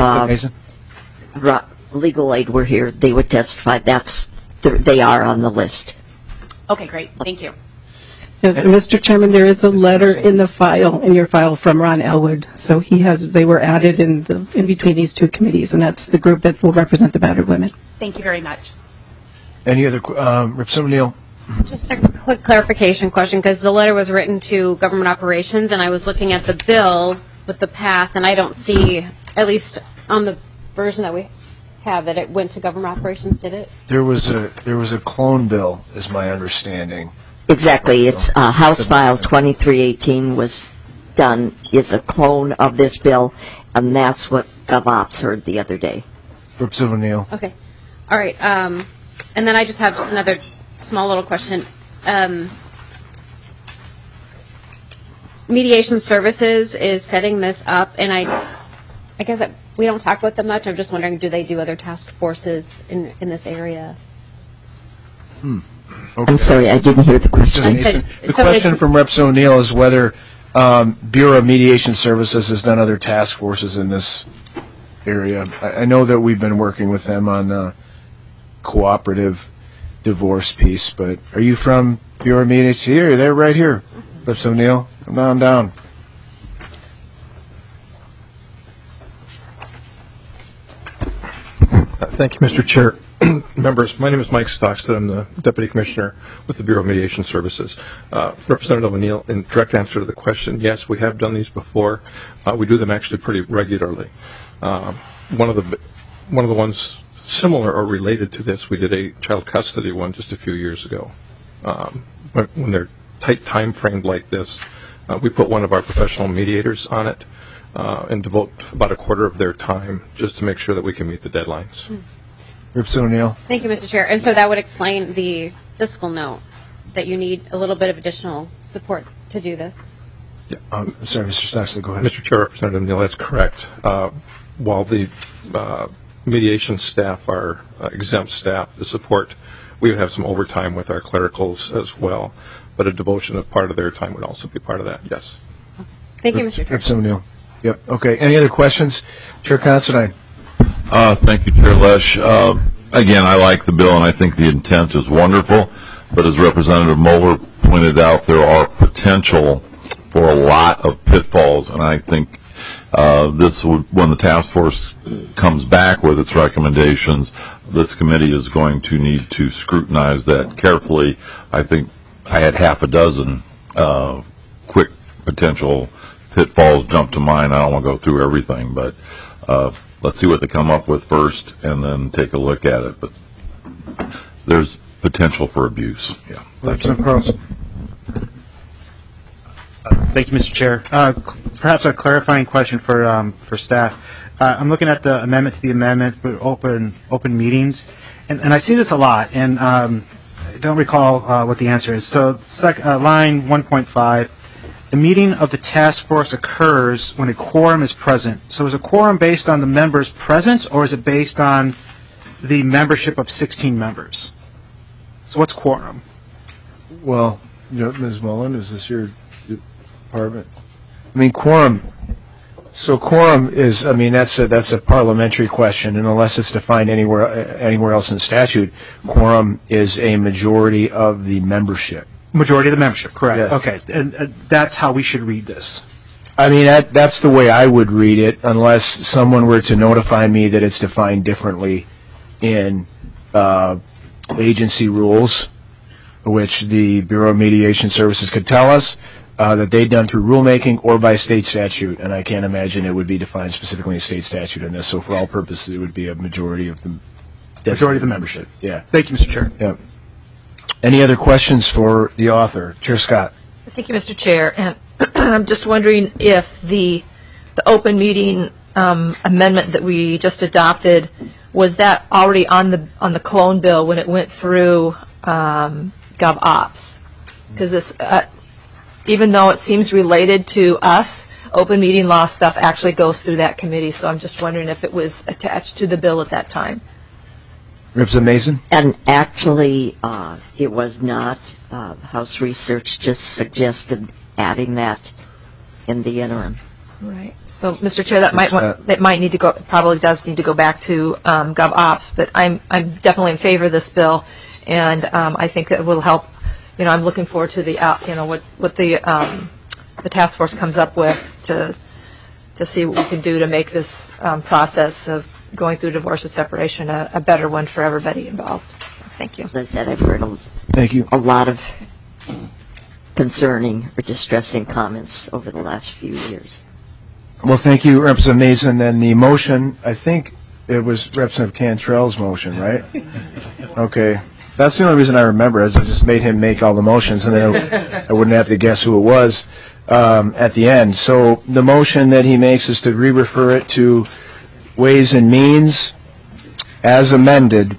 legal aid were here, they would testify. They are on the list. Okay, great. Thank you. Yes, Mr. Chairman, there is a letter in your file from Ron Elwood. So they were added in between these two committees, and that's the group that will represent the battered women. Thank you very much. Any other, Representative Neal? Just a quick clarification question, because the letter was written to government operations, and I was looking at the bill with the path, and I don't see, at least on the version that we have, that it went to government operations, did it? There was a clone bill, is my understanding. Exactly. It's House File 2318 was done, is a clone of this bill, and that's what GovOps heard the other day. Representative Neal. Okay. All right. And then I just have another small little question. Mediation Services is setting this up, and I guess that we don't talk about them much. I'm just wondering, do they do other task forces in this area? Okay. I'm sorry, I didn't hear the question. The question from Reps O'Neill is whether Bureau of Mediation Services has done other task forces in this area. I know that we've been working with them on the cooperative divorce piece, but are you from Bureau of Mediation? Here, they're right here. Reps O'Neill, come on down. Thank you, Mr. Chair. Members, my name is Mike Stockstead. I'm the Deputy Commissioner with the Bureau of Mediation Services. Representative O'Neill, in direct answer to the question, yes, we have done these before. We do them actually pretty regularly. One of the ones similar or related to this, we did a child custody one just a few years ago. When they're tight time framed like this, we put one of our professional mediators on it and devote about a quarter of their time just to make sure that we can meet the deadlines. Representative O'Neill. Thank you, Mr. Chair. And so that would explain the fiscal note, that you need a little bit of additional support to do this. Yeah. Sorry, Mr. Stockstead, go ahead. Mr. Chair, Representative Neal, that's correct. While the mediation staff are exempt staff, the support, we would have some overtime with our clericals as well, but a devotion of part of their time would also be part of that, yes. Thank you, Mr. Chair. Representative O'Neill. Yep. Okay. Any other questions? Chair Considine. Thank you, Chair Lesch. Again, I like the bill, and I think the intent is wonderful. But as Representative Muller pointed out, there are potential for a lot of pitfalls, and I think this would, when the task force comes back with its recommendations, this committee is going to need to scrutinize that carefully. I think I had half a dozen quick potential pitfalls jump to mind. I don't want to go through everything, but let's see what they come up with first and then take a look at it. But there's potential for abuse. Yeah. Representative Carlson. Thank you, Mr. Chair. Perhaps a clarifying question for staff. I'm looking at the amendment to the amendment for open meetings, and I see this a lot, and I don't recall what the answer is. So line 1.5, the meeting of the task force occurs when a quorum is present. So is a quorum based on the members present, or is it based on the membership of 16 members? So what's quorum? Well, Ms. Mullen, is this your department? I mean, quorum. So quorum is, I mean, that's a parliamentary question, and unless it's defined anywhere else in statute, quorum is a majority of the membership. Majority of the membership, correct. Yes. Okay, and that's how we should read this. I mean, that's the way I would read it, unless someone were to notify me that it's defined differently in agency rules, which the Bureau of Mediation Services could tell us that they've done through rulemaking or by state statute, and I can't imagine it would be defined specifically in state statute in this. So for all purposes, it would be a majority of the membership. Yeah. Thank you, Mr. Chair. Yeah. Any other questions for the author? Chair Scott. Thank you, Mr. Chair. And I'm just wondering if the open meeting amendment that we just adopted, was that already on the clone bill when it went through GovOps? Because this, even though it seems related to us, open meeting law stuff actually goes through that committee. So I'm just wondering if it was attached to the bill at that time. Representative Mason? And actually, it was not. House Research just suggested adding that in the interim. Right. So, Mr. Chair, that might need to go. Probably does need to go back to GovOps. But I'm definitely in favor of this bill, and I think it will help. I'm looking forward to the what the task force comes up with to see what we can do to make this process of going through divorce and separation a better one for everybody involved. So, thank you. As I said, I've heard a lot of concerning or distressing comments over the last few years. Well, thank you, Representative Mason. Then the motion, I think it was Representative Cantrell's motion, right? Okay. That's the only reason I remember, is I just made him make all the motions, and then I wouldn't have to guess who it was at the end. So the motion that he makes is to re-refer it to Ways and Means as amended.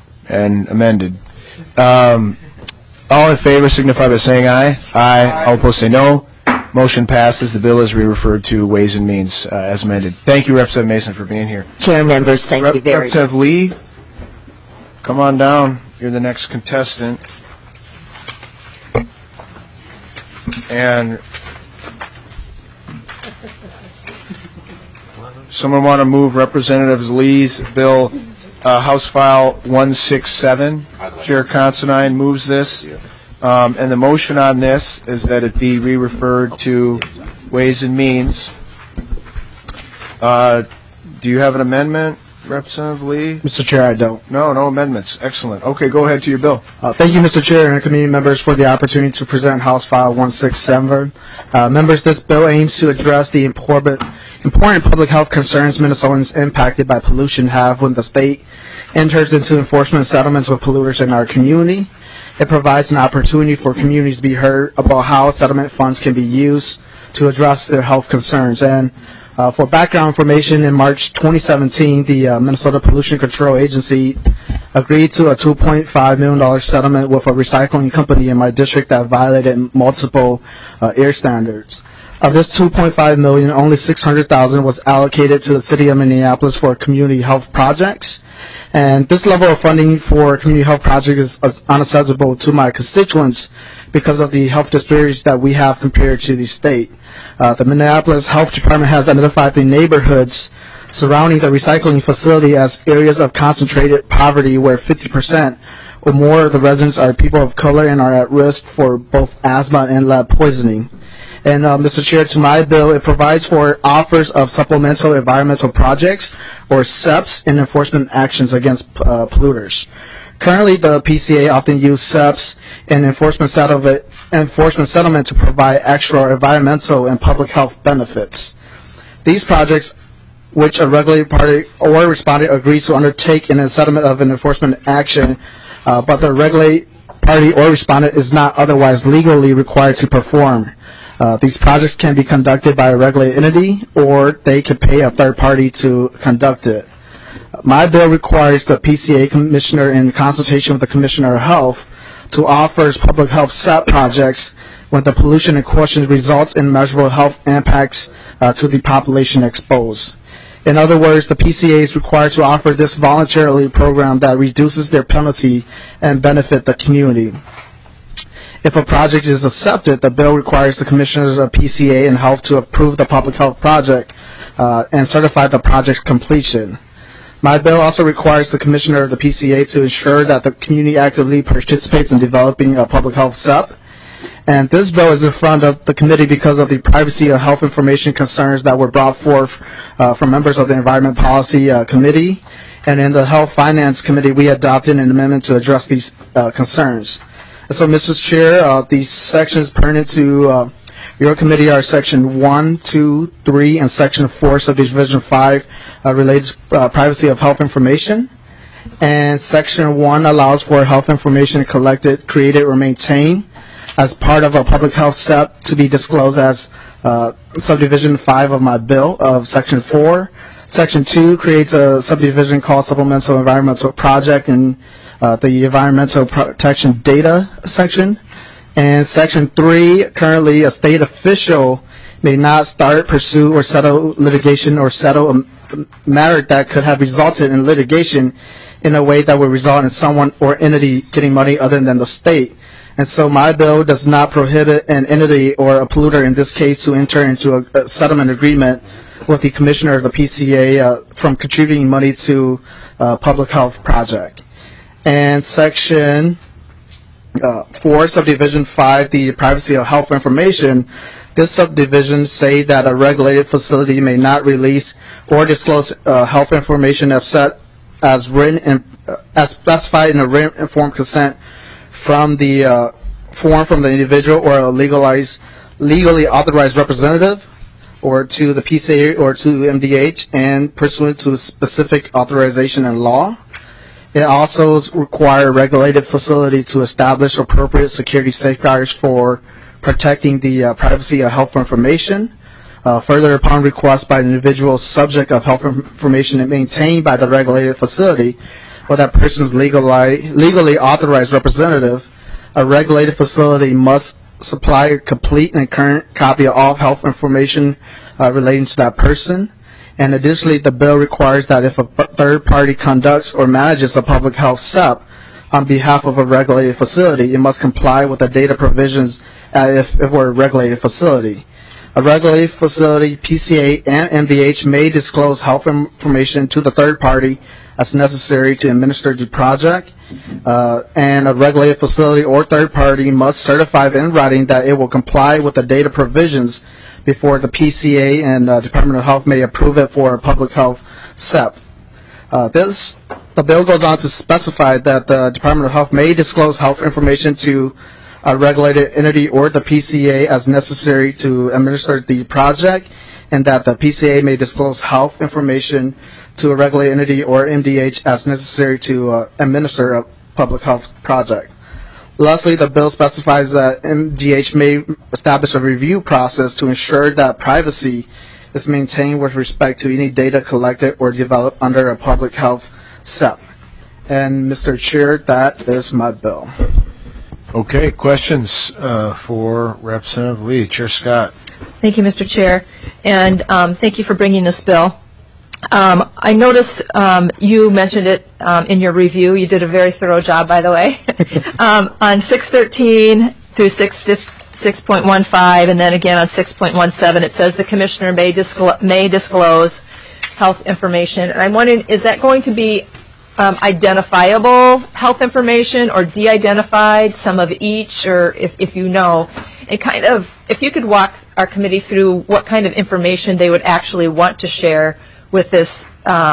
All in favor signify by saying aye. Aye. All opposed say no. Motion passes. The bill is re-referred to Ways and Means as amended. Thank you, Representative Mason, for being here. Chair members, thank you very much. Representative Lee, come on down. You're the next contestant. And someone want to move Representative Lee's bill, House File 167. Chair Considine moves this. And the motion on this is that it be re-referred to Ways and Means. Do you have an amendment, Representative Lee? Mr. Chair, I don't. No amendments. Excellent. Okay, go ahead to your bill. Thank you, Mr. Chair and committee members, for the opportunity to present House File 167. Members, this bill aims to address the important public health concerns Minnesotans impacted by pollution have when the state enters into enforcement settlements with polluters in our community. It provides an opportunity for communities to be heard about how settlement funds can be used to address their health concerns. And for background information, in March 2017, the Minnesota Pollution Control Agency agreed to a $2.5 million settlement with a recycling company in my district that violated multiple air standards. Of this $2.5 million, only $600,000 was allocated to the city of Minneapolis for community health projects. And this level of funding for community health projects is unacceptable to my constituents because of the health disparities that we have compared to the state. The Minneapolis Health Department has identified the neighborhoods surrounding the recycling facility as areas of concentrated poverty where 50% or more of the residents are people of color and are at risk for both asthma and lead poisoning. And Mr. Chair, to my bill, it provides for offers of supplemental environmental projects, or SEPs, in enforcement actions against polluters. Currently, the PCA often use SEPs in enforcement settlement to provide extra environmental and public health benefits. These projects, which a regulated party or respondent agrees to undertake in a settlement of an enforcement action, but the regulated party or respondent is not otherwise legally required to perform. These projects can be conducted by a regulated entity, or they can pay a third party to conduct it. My bill requires the PCA commissioner, in consultation with the Commissioner of Health, to offer public health SEP projects when the pollution in question results in measurable health impacts to the population exposed. In other words, the PCA is required to offer this voluntarily program that reduces their penalty and benefit the community. If a project is accepted, the bill requires the commissioners of PCA and Health to approve the public health project and certify the project's completion. My bill also requires the commissioner of the PCA to ensure that the community actively participates in developing a public health SEP. And this bill is in front of the committee because of the privacy of health information concerns that were brought forth from members of the Environment Policy Committee. And in the Health Finance Committee, we adopted an amendment to address these concerns. And so, Mr. Chair, these sections pertinent to your committee are Section 1, 2, 3, and Section 4, Subdivision 5, related to privacy of health information. And Section 1 allows for health information collected, created, or maintained as part of a public health SEP to be disclosed as Subdivision 5 of my bill of Section 4. Section 2 creates a subdivision called Supplemental Environmental Project in the Environmental Protection Data section. And Section 3, currently a state official may not start, pursue, or settle litigation or settle a matter that could have resulted in litigation in a way that would result in someone or entity getting money other than the state. And so my bill does not prohibit an entity or a polluter, in this case, to enter into a settlement agreement with the commissioner of the PCA from contributing money to a public health project. And Section 4, Subdivision 5, the privacy of health information, this subdivision say that a regulated facility may not release or disclose health information as written as specified in a written informed consent from the form from the individual or a legally authorized representative, or to the PCA or to MDH, and pursuant to specific authorization and law. It also requires a regulated facility to establish appropriate security safeguards for protecting the privacy of health information. Further, upon request by an individual subject of health information maintained by the regulated facility or that person's legally authorized representative, a regulated facility must supply a complete and current copy of all health information relating to that person. And additionally, the bill requires that if a third party conducts or manages a public health SEP on behalf of a regulated facility, it must comply with the data provisions if it were a regulated facility. A regulated facility, PCA, and MDH may disclose health information to the third party as necessary to administer the project. And a regulated facility or third party must certify in writing that it will comply with the data provisions before the PCA and Department of Health may approve it for a public health SEP. The bill goes on to specify that the Department of Health may disclose health information to a regulated entity or the PCA as necessary to administer the project, and that the PCA may disclose health information to a regulated entity or MDH as necessary to administer a public health project. Lastly, the bill specifies that MDH may establish a review process to ensure that privacy is maintained with respect to any data collected or developed under a public health SEP. And Mr. Chair, that is my bill. Okay, questions for Representative Lee. Chair Scott. Thank you, Mr. Chair, and thank you for bringing this bill. I noticed you mentioned it in your review. You did a very thorough job, by the way. On 613 through 6.15, and then again on 6.17, it says the commissioner may disclose health information. And I'm wondering, is that going to be identifiable health information or de-identified, some of each, or if you know, and kind of, if you could walk our committee through what kind of information they would actually want to share with this,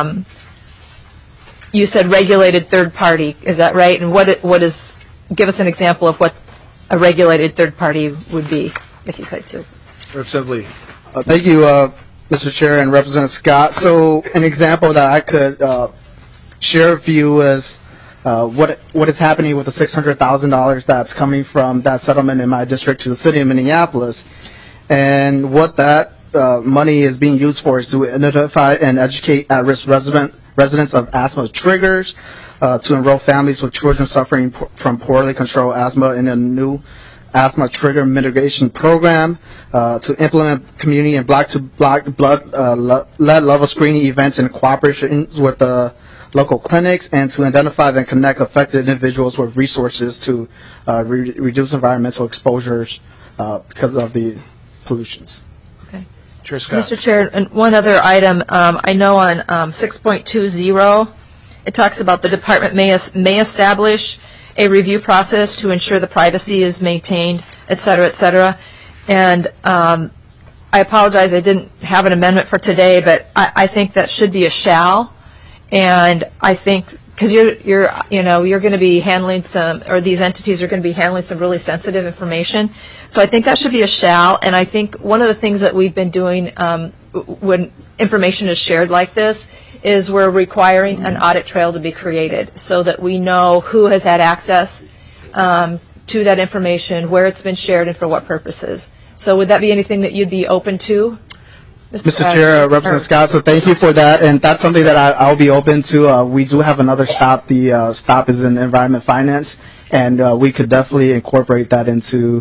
you said regulated third party, is that right? And what is, give us an example of what a regulated third party would be, if you could, too. Representative Lee. Thank you, Mr. Chair and Representative Scott. So an example that I could share with you is what is happening with the $600,000 that's coming from that settlement in my district to the city of Minneapolis, and what that money is being used for is to identify and educate at-risk residents of asthma triggers, to enroll families with children suffering from poorly controlled asthma in a new asthma trigger mitigation program, to implement community and blood level screening events in cooperation with the local clinics, and to identify and connect affected individuals with resources to reduce environmental exposures because of the pollutions. Okay. Chair Scott. Mr. Chair, and one other item, I know on 6.20, it talks about the department may establish a review process to ensure the privacy is maintained, et cetera, et cetera. And I apologize, I didn't have an amendment for today, but I think that should be a shall. And I think, because you're going to be handling some, or these entities are going to be handling some really sensitive information. So I think that should be a shall. And I think one of the things that we've been doing when information is shared like this is we're requiring an audit trail to be created so that we know who has had access to that information, where it's been shared, and for what purposes. So would that be anything that you'd be open to? Mr. Chair, Representative Scott, so thank you for that, and that's something that I'll be open to. We do have another stop. The stop is in environment finance, and we could definitely incorporate that into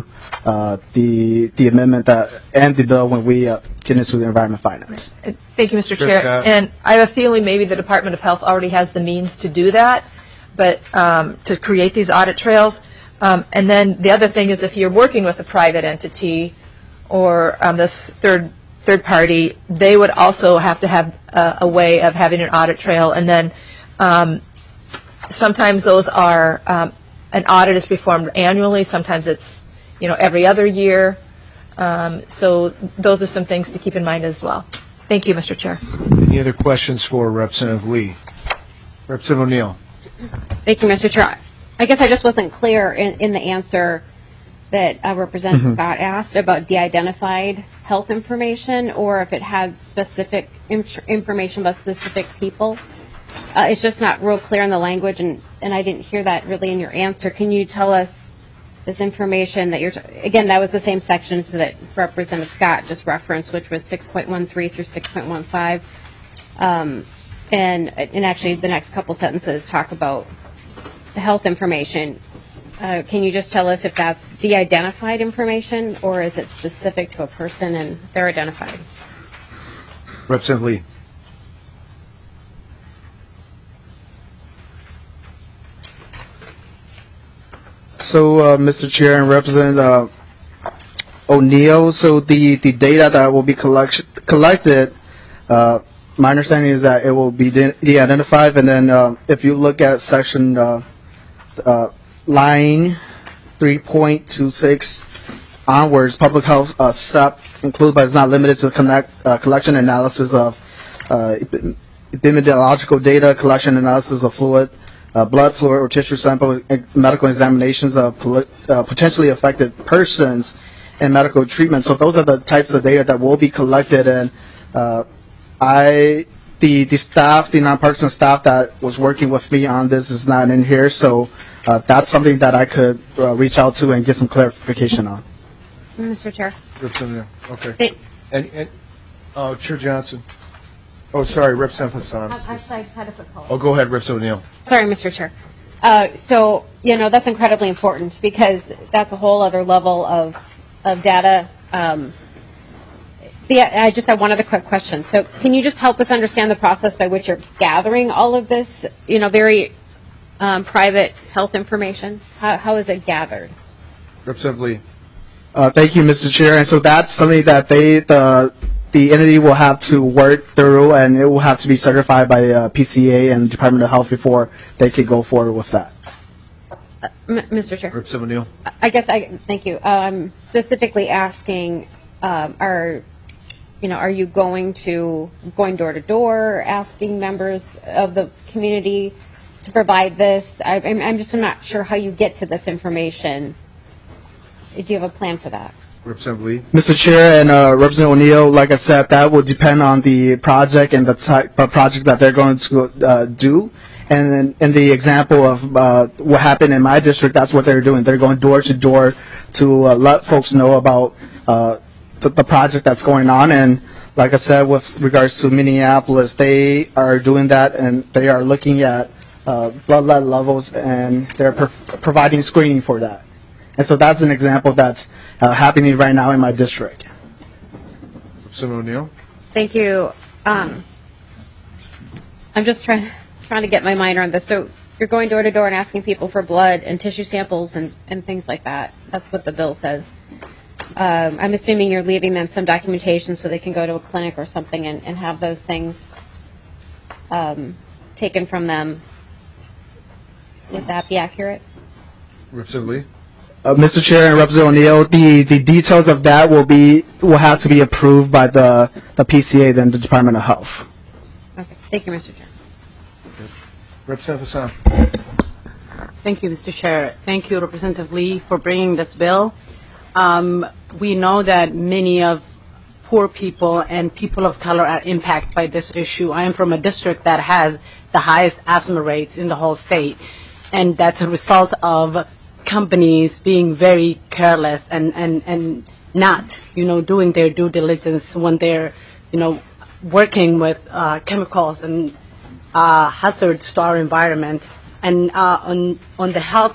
the amendment and the bill when we get into the environment finance. Thank you, Mr. Chair. And I have a feeling maybe the Department of Health already has the means to do that, but to create these audit trails. And then the other thing is if you're working with a private entity or this third party, they would also have to have a way of having an audit trail. And then sometimes those are, an audit is performed annually. Sometimes it's, every other year. So those are some things to keep in mind as well. Thank you, Mr. Chair. Any other questions for Representative Lee? Representative O'Neill. Thank you, Mr. Chair. I guess I just wasn't clear in the answer that Representative Scott asked about de-identified health information, or if it had specific information about specific people. It's just not real clear in the language, and I didn't hear that really in your answer. Can you tell us this information that again, that was the same section so that Representative Scott just referenced, which was 6.13 through 6.15. And actually the next couple sentences talk about the health information. Can you just tell us if that's de-identified information, or is it specific to a person and they're identified? Representative Lee. So, Mr. Chair and Representative O'Neill, so the data that will be collected, my understanding is that it will be de-identified, and then if you look at section line 3.26 onwards, public health SEP include but is not limited to collection analysis of epidemiological data, collection analysis of fluid, blood, fluid, or tissue sample, medical examinations of potentially affected persons, and medical treatment. So those are the types of data that will be collected, and the staff, the nonpartisan staff that was working with me on this is not in here, so that's something that I could reach out to and get some clarification on. Mr. Chair. Representative, okay. And Chair Johnson. Oh, sorry, Representative Hassan. Actually, I just had to put color. Oh, go ahead, Representative O'Neill. Sorry, Mr. Chair. So, that's incredibly important because that's a whole other level of data. I just have one other quick question. So can you just help us understand the process by which you're gathering all of this, very private health information? How is it gathered? Representative Lee. Thank you, Mr. Chair. And so that's something that the entity will have to work through, and it will have to be certified by PCA and the Department of Health before they could go forward with that. Mr. Chair. Representative O'Neill. Thank you. I'm specifically asking, are you going door to door, asking members of the community to provide this? I'm not sure how you get to this information. Do you have a plan for that? Representative Lee. Mr. Chair and Representative O'Neill, like I said, that will depend on the project and the type of project that they're going to do. And in the example of what happened in my district, that's what they're doing. They're going door to door to let folks know about the project that's going on. And like I said, with regards to Minneapolis, they are doing that, and they are looking at blood lead levels, and they're providing screening for that. And so that's an example that's happening right now in my district. Representative O'Neill? Thank you. I'm just trying to get my mind around this. So you're going door to door and asking people for blood and tissue samples and things like that. That's what the bill says. I'm assuming you're leaving them some documentation so they can go to a clinic or something and have those things taken from them. Would that be accurate? Representative Lee? Mr. Chair and Representative O'Neill, the details of that will have to be approved by the PCA, then the Department of Health. Okay. Thank you, Mr. Chair. Representative Hassan? Thank you, Mr. Chair. Thank you, Representative Lee, for bringing this bill. We know that many of poor people and people of color are impacted by this issue. I am from a district that has the highest asthma rates in the whole state, and that's a result of companies being very careless and not, doing their due diligence when they're, working with chemicals and hazards to our environment. And on the health,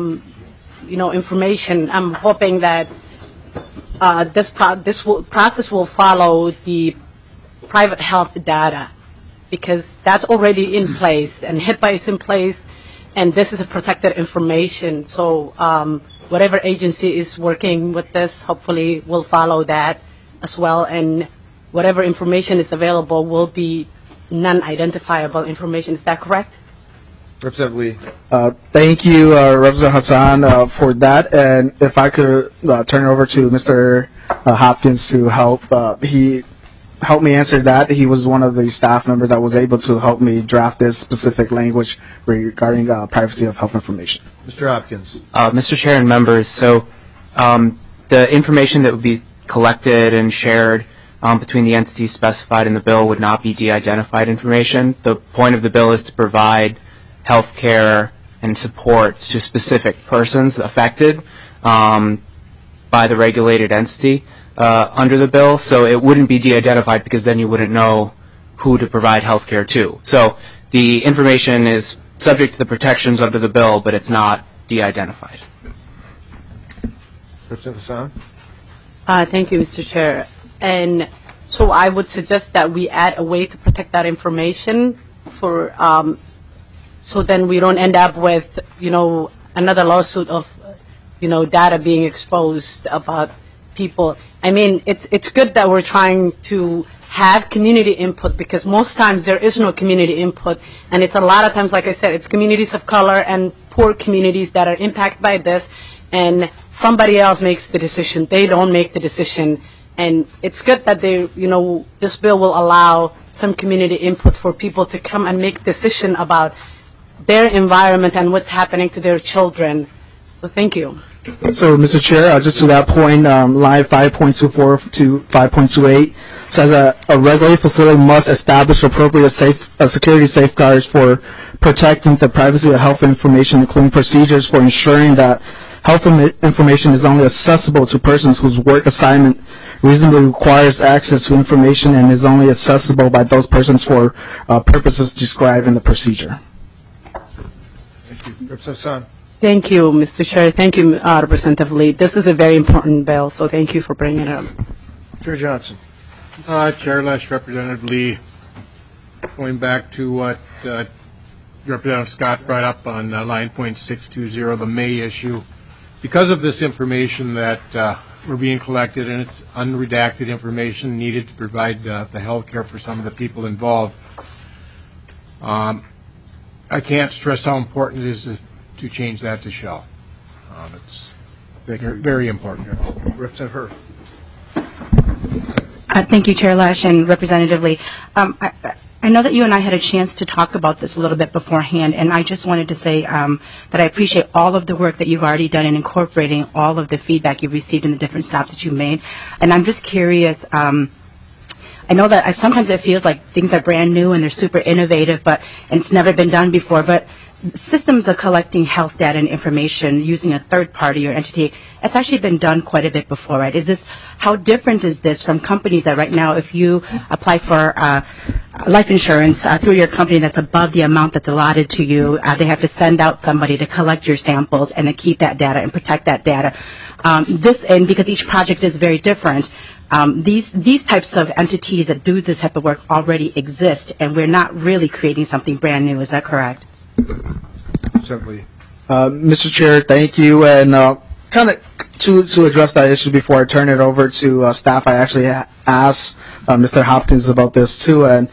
information, I'm hoping that this process will follow the private health data, because that's already in place, and HIPAA is in place, and this is a protected information. So whatever agency is working with this, hopefully will follow that as well, and whatever information is available will be non-identifiable information. Is that correct? Representative Lee? Thank you, Representative Hassan, for that. And if I could turn it over to Mr. Hopkins to help. He helped me answer that. He was one of the staff members that was able to help me draft this specific language regarding privacy of health information. Mr. Hopkins? Mr. Chair and members, so the information that would be collected and shared between the entities specified in the bill would not be de-identified information. The point of the bill is to provide health care and support to specific persons affected by the regulated entity under the bill. So it wouldn't be de-identified, because then you wouldn't know who to provide health care to. So the information is subject to the protections under the bill, but it's not de-identified. Representative Hassan? Thank you, Mr. Chair. And so I would suggest that we add a way to protect that information for so then we don't end up with, another lawsuit of, data being exposed about people. I mean, it's good that we're trying to have community input, because most times there is no community input, and it's a lot of times, like I said, it's communities of color and poor communities that are impacted by this, and somebody else makes the decision. They don't make the decision, and it's good that this bill will allow some community input for people to come and make decision about their environment and what's happening to their children. So thank you. So, Mr. Chair, just to that point, line 5.24 to 5.28 says that a regulated facility must establish appropriate security safeguards for protecting the privacy of health information, including procedures for ensuring that health information is only accessible to persons whose work assignment reasonably requires access to information and is only accessible by those persons for purposes described in the procedure. Thank you. Representative Hassan? Thank you, Mr. Chair. Thank you, Representative Lee. This is a very important bill, so thank you for bringing it up. Chair Johnson? Chair Lesh, Representative Lee, going back to what Representative Scott brought up on line .620, the May issue. Because of this information that we're being collected, and it's unredacted information needed to provide the health care for some of the people involved, I can't stress how important it is to change that to shall. It's very important. Representative Hurd? Thank you, Chair Lesh and Representative Lee. I know that you and I had a chance to talk about this a little bit beforehand, and I just wanted to say that I appreciate all of the work that you've already done in incorporating all of the feedback you've received in the different stops that you've made. And I'm just curious, I know that sometimes it feels like things are brand new and they're super innovative, and it's never been done before. But systems of collecting health data and information using a third party or entity, it's actually been done quite a bit before, right? How different is this from companies that right now, if you apply for life insurance through your company that's above the amount that's allotted to you, they have to send out somebody to collect your samples and then keep that data and protect that data. And because each project is very different, these types of entities that do this type of work already exist, and we're not really creating something brand new. Is that correct? Simply. Mr. Chair, thank you. And kind of to address that issue before I turn it over to staff, I actually asked Mr. Hopkins about this too. And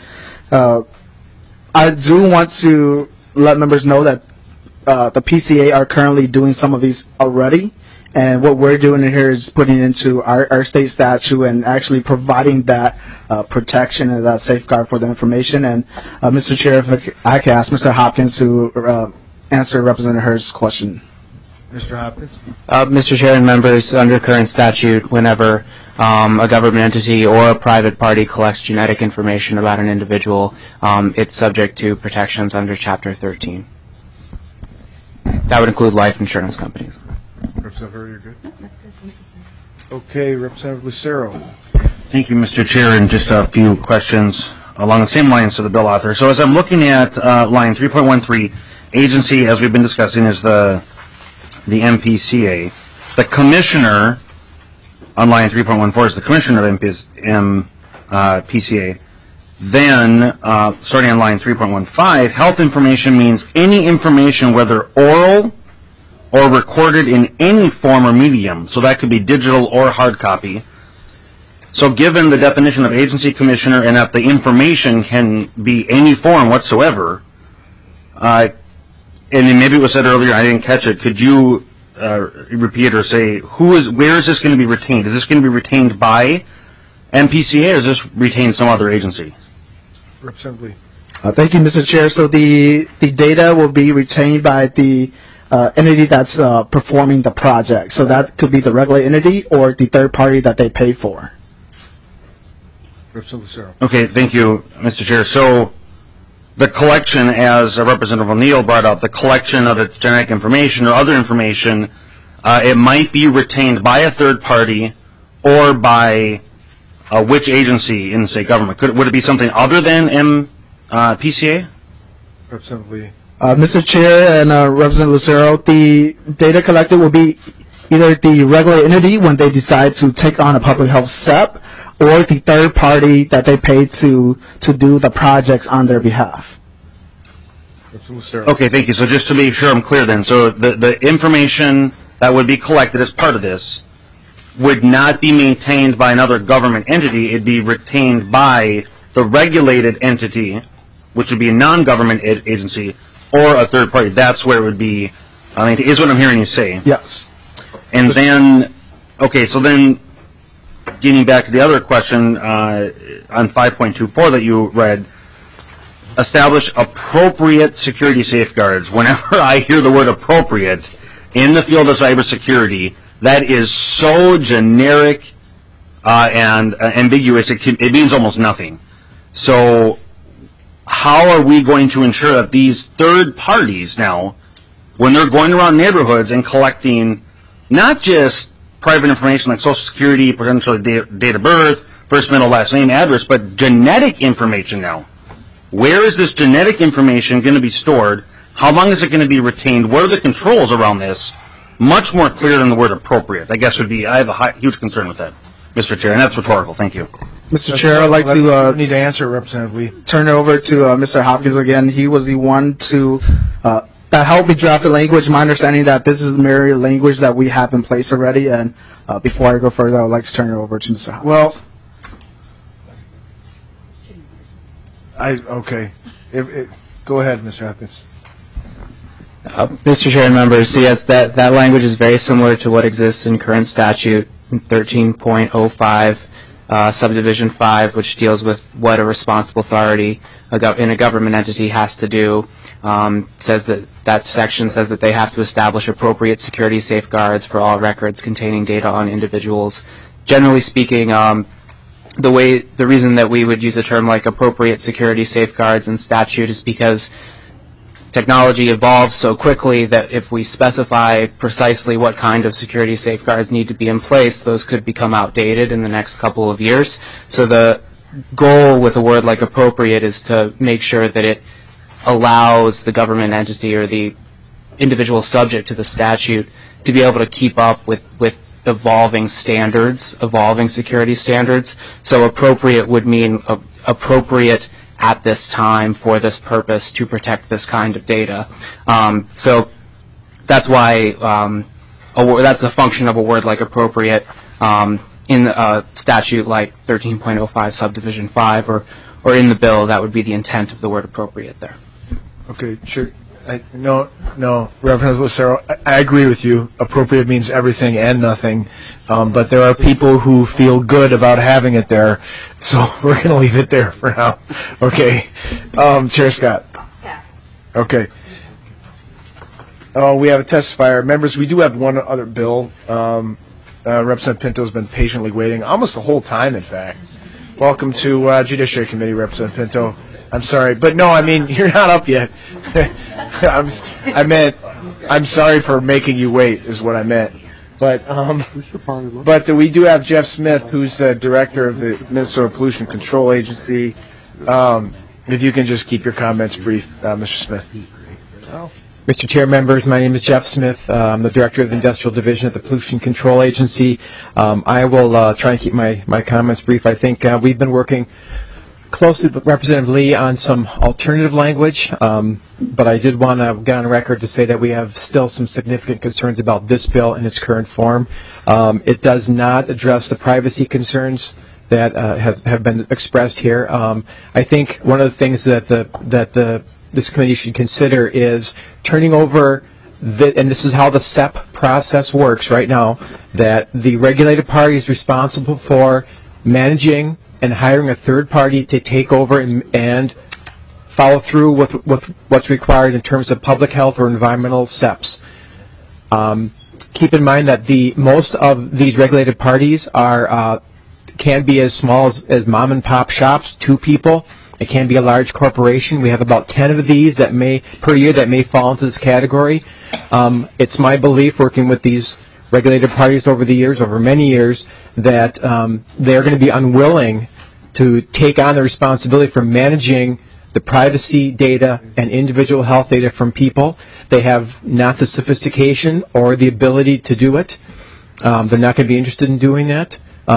I do want to let members know that the PCA are currently doing some of these already. And what we're doing here is putting into our state statute and actually providing that protection and that safeguard for the information. And Mr. Chair, if I could ask Mr. Hopkins to answer Representative Hurd's question. Mr. Hopkins? Mr. Chair and members, under current statute, whenever a government entity or a private party collects genetic information about an individual, it's subject to protections under Chapter 13. That would include life insurance companies. Representative Hurd, you're good? Okay, Representative Lucero. Thank you, Mr. Chair, and just a few questions along the same lines to the bill author. So as I'm looking at line 3.13, agency, as we've been discussing, is the MPCA. The commissioner on line 3.14 is the commissioner of MPCA. Then, starting on line 3.15, health information means any information, whether oral or recorded in any form or medium. So that could be digital or hard copy. So given the definition of agency commissioner and that the information can be any form whatsoever, and maybe it was said earlier, I didn't catch it, could you repeat or say, where is this going to be retained? Is this going to be retained by MPCA or is this retained some other agency? Representative Lee. Thank you, Mr. Chair. So the data will be retained by the entity that's performing the project. So that could be the regular entity or the third party that they pay for. Representative Lucero. Okay, thank you, Mr. Chair. So the collection, as Representative O'Neill brought up, the collection of the genetic information or other information, it might be retained by a third party or by which agency in the state government? Would it be something other than MPCA? Representative Lee. Mr. Chair and Representative Lucero, the data collected will be either the regular entity when they decide to take on a public health SEP or the third party that they pay to do the projects on their behalf. Okay, thank you. So just to be sure I'm clear then, so the information that would be collected as part of this would not be maintained by another government entity. It'd be retained by the regulated entity, which would be a non-government agency, or a third party. That's where it would be, is what I'm hearing you say. Yes. And then, okay, so then getting back to the other question on 5.24 that you read, establish appropriate security safeguards. Whenever I hear the word appropriate in the field of cybersecurity, that is so generic and ambiguous, it means almost nothing. So how are we going to ensure that these third parties now, when they're going around neighborhoods and collecting not just private information like Social Security, potentially date of birth, first, middle, last name, address, but genetic information now? Where is this genetic information going to be stored? How long is it going to be retained? What are the controls around this? Much more clear than the word appropriate, I guess would be. I have a huge concern with that, Mr. Chair, and that's rhetorical. Thank you. Mr. Chair, I'd like to need to answer, Representative Lee. Turn it over to Mr. Hopkins again. He was the one to that helped me draft the language. My understanding that this is the mirror language that we have in place already. And before I go further, I would like to turn it over to Mr. Hopkins. Well, okay. Go ahead, Mr. Hopkins. Mr. Chair and members, so yes, that language is very similar to what exists in current statute 13.05, subdivision 5, which deals with what a responsible authority in a government entity has to do. Says that section says that they have to establish appropriate security safeguards for all records containing data on individuals. Generally speaking, the reason that we would use a term like appropriate security safeguards in statute is because technology evolves so quickly that if we specify precisely what kind of security safeguards need to be in place, those could become outdated in the next couple of years. So the goal with a word like appropriate is to make sure that it allows the government entity or the individual subject to the statute to be able to keep up with evolving standards, evolving security standards. So appropriate would mean appropriate at this time for this purpose to protect this kind of data. So that's why that's the function of a word like appropriate in a statute like 13.05 subdivision 5 or in the bill. That would be the intent of the word appropriate there. Okay, sure. No, Reverend Lucero, I agree with you. Appropriate means everything and nothing, but there are people who feel good about having it there, so we're going to leave it there for now. Okay. Chair Scott? Yes. Okay. We have a testifier. Members, we do have one other bill. Representative Pinto has been patiently waiting, almost the whole time, in fact. Welcome to Judiciary Committee, Representative Pinto. I'm sorry, but no, I mean, you're not up yet. I'm sorry for making you wait, is what I meant. But we do have Jeff Smith, who's the director of the Minnesota Pollution Control Agency. If you can just keep your comments brief, Mr. Smith. Mr. Chair, members, my name is Jeff Smith. I'm the director of the Industrial Division at the Pollution Control Agency. I will try and keep my comments brief. I think we've been working closely with Representative Lee on some alternative language, but I did want to get on record to say that we have still some significant concerns about this bill in its current form. It does not address the privacy concerns that have been expressed here. I think one of the things that this committee should consider is turning over, and this is how the SEP process works right now, that the regulated party is responsible for managing and hiring a third party to take over and follow through with what's required in terms of public health or environmental SEPs. Keep in mind that most of these regulated parties can be as small as mom and pop shops, 2 people. It can be a large corporation. We have about 10 of these per year that may fall into this category. It's my belief, working with these regulated parties over many years, that they're going to be unwilling to take on the responsibility for managing the privacy data and individual health data from people. They have not the sophistication or the ability to do it. They're not going to be interested in doing that.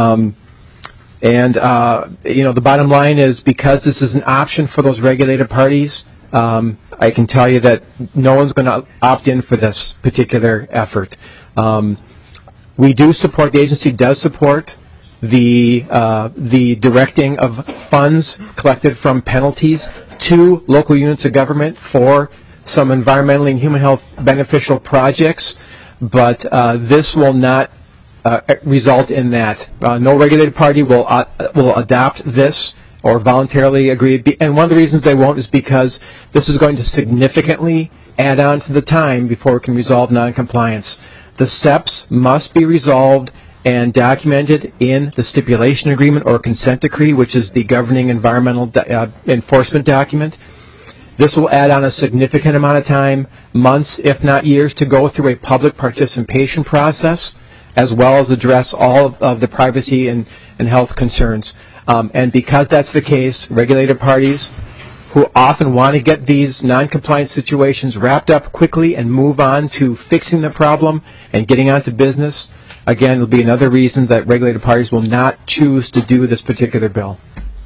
The bottom line is, because this is an option for those regulated parties, I can tell you that no one's going to opt in for this particular effort. We do support, the agency does support the directing of funds collected from penalties to local units of government for some environmentally and human health beneficial projects, but this will not result in that. No regulated party will adopt this or voluntarily agree. And one of the reasons they won't is because this is going to significantly add on to the time before it can resolve noncompliance. The SEPs must be resolved and documented in the stipulation agreement or consent decree, which is the governing environmental enforcement document. This will add on a significant amount of time, months, if not years, to go through a public participation process, as well as address all of the privacy and health concerns. And because that's the case, regulated parties who often want to get these non-compliance situations wrapped up quickly and move on to fixing the problem and getting on to business, again, will be another reason that regulated parties will not choose to do this particular bill.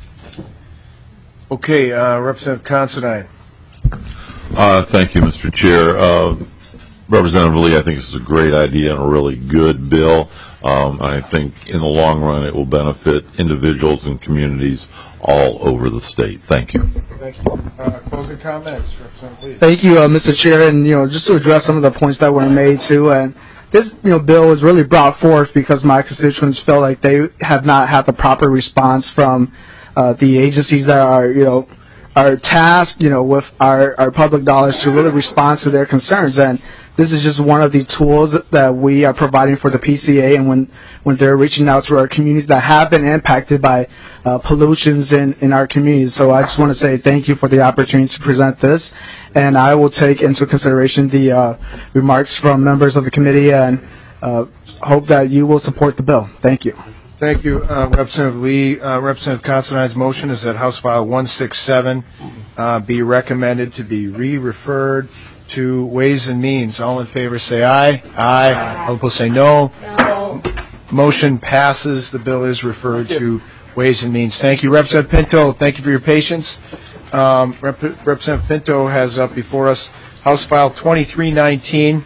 Okay, Representative Considine. Thank you, Mr. Chair. Representative Lee, I think this is a great idea and a really good bill. I think in the long run it will benefit individuals and communities all over the state. Thank you. Thank you. Closing comments, Representative Lee. Thank you, Mr. Chair, and just to address some of the points that were made too. And this bill was really brought forth because my constituents felt like they have not had the proper response from the agencies that are tasked with our public dollars to really respond to their concerns. And this is just one of the tools that we are providing for the PCA, and when they're reaching out to our communities that have been impacted by pollutions in our communities. So I just want to say thank you for the opportunity to present this, and I will take into consideration the remarks from members of the committee and hope that you will support the bill. Thank you. Thank you, Representative Lee. Representative Considine's motion is that House File 167 be recommended to be re-referred to Ways and Means. All in favor say aye. Aye. All opposed say no. No. Motion passes. The bill is referred to Ways and Means. Thank you, Representative Pinto. Thank you for your patience. Representative Pinto has up before us House File 2319.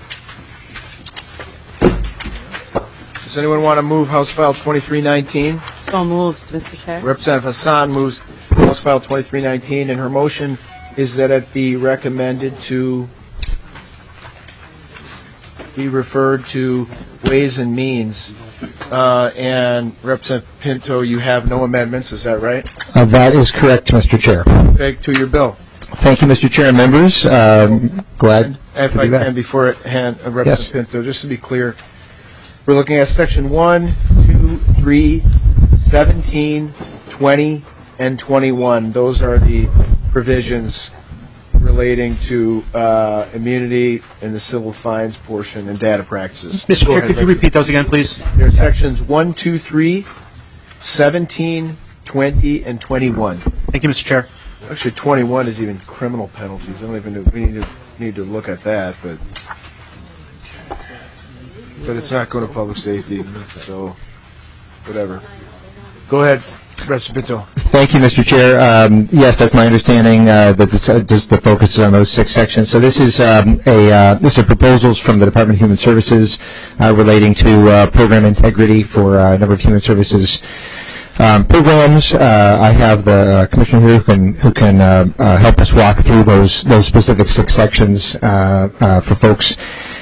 Does anyone want to move House File 2319? So moved, Mr. Chair. Representative Hassan moves House File 2319, and her motion is that it be recommended to be referred to Ways and Means. And Representative Pinto, you have no amendments, is that right? That is correct, Mr. Chair. Okay, to your bill. Thank you, Mr. Chair and members. Glad if to I be back. can, before it hand Representative Yes. Pinto, just to be clear, we're looking at Section 1, 2, 3, 17, 20, and 21. Those are the provisions relating to immunity in the civil fines portion and data practices. Mr. Chair, could you repeat those again, please? There's Sections 1, 2, 3, 17, 20, and 21. Thank you, Mr. Chair. Actually, 21 is even criminal penalties. I don't even know. We need to look at that, but it's not going to public safety, so whatever. Go ahead, Representative Pinto. Thank you, Mr. Chair. Yes, that's my understanding that this, just the focus is on those 6 sections. So this is these are proposals from the Department of Human Services relating to program integrity for a number of human services programs. I have the commissioner here who can help us walk through those specific 6 sections for folks.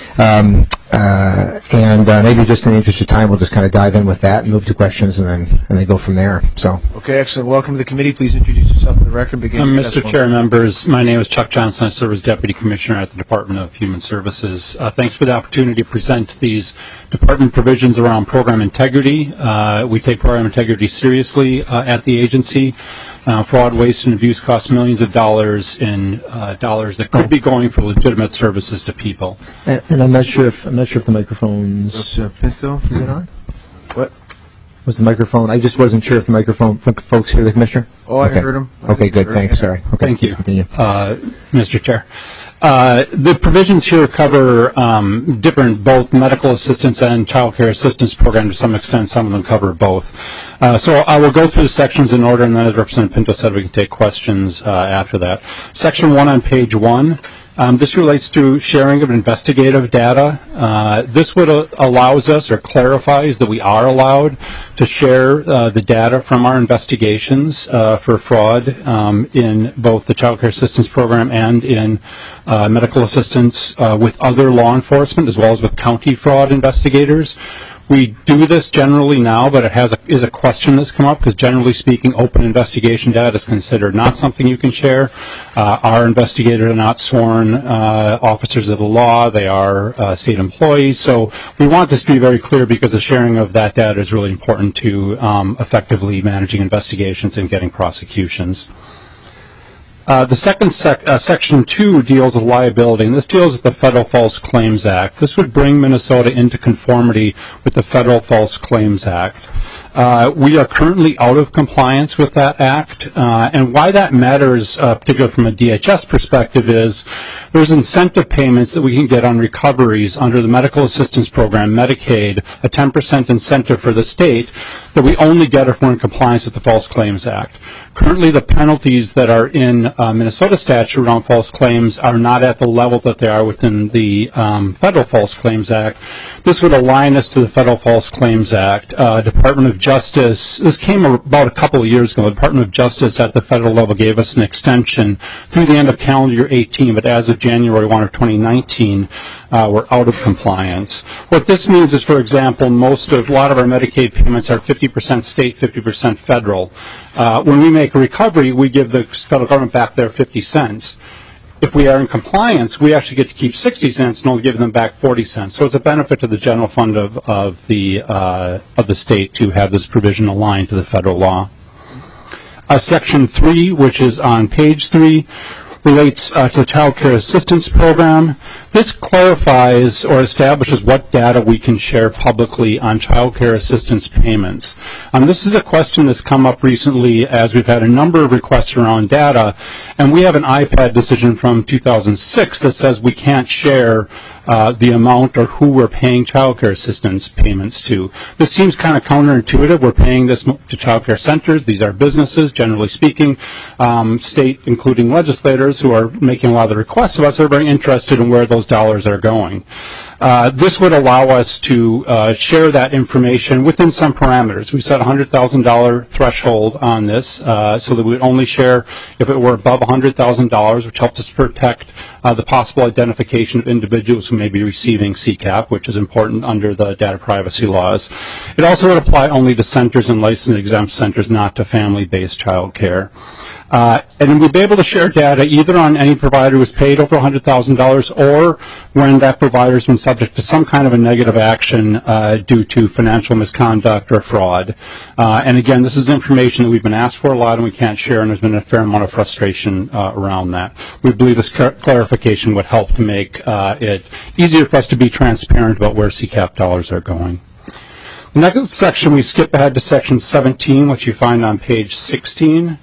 And maybe just in the interest of time, we'll just kind of dive in with that and move to questions and then go from there. So. Okay, excellent. Welcome to the committee. Please introduce yourself for the record. Begin. Mr. Chair, members, my name is Chuck Johnson. I serve as Deputy Commissioner at the Department of Human Services. Thanks for the opportunity to present these department provisions around program integrity. We take program integrity seriously at the agency. Fraud, waste, and abuse cost millions of dollars in dollars that could be going for legitimate services to people. And I'm not sure if the microphone's. Pinto, is it on? What? Was the microphone? I just wasn't sure if the microphone folks hear the commissioner. Oh, I heard him. Okay, good. Thanks. Sorry. Okay, Thank you, continue. Mr. Chair. The provisions here cover different, both medical assistance and child care assistance programs to some extent. Some of them cover both. So I will go through the sections in order, and then as Representative Pinto said, we can take questions after that. Section 1 on page 1. This relates to sharing of investigative data. This would allows us or clarifies that we are allowed to share the data from our investigations for fraud in both the Child Care Assistance Program and in medical assistance with other law enforcement as well as with county fraud investigators. We do this generally now, but it is a question that's come up because generally speaking, open investigation data is considered not something you can share. Our investigators are not sworn officers of the law. They are state employees. So we want this to be very clear because the sharing of that data is really important to effectively managing investigations and getting prosecutions. The second Section 2 deals with liability, and this deals with the Federal False Claims Act. This would bring Minnesota into conformity with the Federal False Claims Act. We are currently out of compliance with that act, and why that matters, particularly from a DHS perspective, is there's incentive payments that we can get on recoveries under the Medical Assistance Program, Medicaid, a 10% incentive for the state that we only get if we're in compliance with the False Claims Act. Currently, the penalties that are in Minnesota statute around false claims are not at the level that they are within the Federal False Claims Act. This would align us to the Federal False Claims Act. Department of Justice, this came about a couple of years ago. The Department of Justice at the federal level gave us an extension through the end of calendar year 18, but as of January 1 of 2019, we're out of compliance. What this means is, for example, a lot of our Medicaid payments are 50% state, 50% federal. When we make a recovery, we give the federal government back their 50 cents. if we are in compliance, we actually get to keep 60 cents and only give them back 40 cents. So it's a benefit to the general fund of the state to have this provision aligned to the federal law. Section 3, which is on page 3, relates to the Child Care Assistance Program. This clarifies or establishes what data we can share publicly on child care assistance payments. This is a question that's come up recently as we've had a number of requests around data, and we have an IPAD decision from 2006 that says we can't share the amount or who we're paying child care assistance payments to. This seems kind of counterintuitive. We're paying this to child care centers. These are businesses, generally speaking. State, including legislators who are making a lot of the requests of us, are very interested in where those dollars are going. This would allow us to share that information within some parameters. We set a $100,000 threshold on this so that we would only share if it were above $100,000, which helps us protect the possible identification of individuals who may be receiving CCAP, which is important under the data privacy laws. It also would apply only to centers and licensed exempt centers, not to family-based child care. And we'd be able to share data either on any provider who was paid over $100,000 or when that provider has been subject to some kind of a negative action due to financial misconduct or fraud. And again, this is information that we've been asked for a lot and we can't share, and there's been a fair amount of frustration around that. We believe this clarification would help to make it easier for us to be transparent about where CCAP dollars are going. The next section, we skip ahead to section 17, which you find on page 16.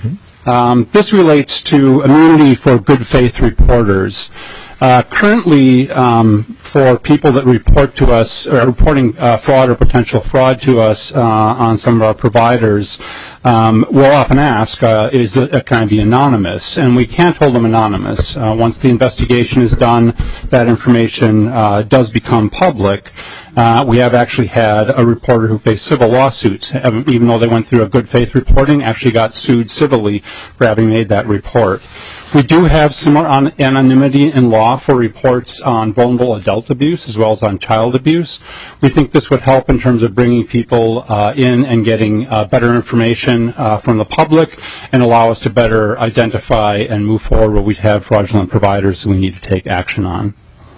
This relates to immunity for good faith reporters. Currently, for people that report to us, or reporting fraud or potential fraud to us on some of our providers, we'll often ask, can I be anonymous? And we can't hold them anonymous. Once the investigation is done, that information does become public. We have actually had a reporter who faced civil lawsuits, even though they went through a good faith reporting, actually got sued civilly for having made that report. We do have similar anonymity in law for reports on vulnerable adult abuse as well as on child abuse. We think this would help in terms of bringing people in and getting better information from the public and allow us to better identify and move forward where we have fraudulent providers that we need to take action on.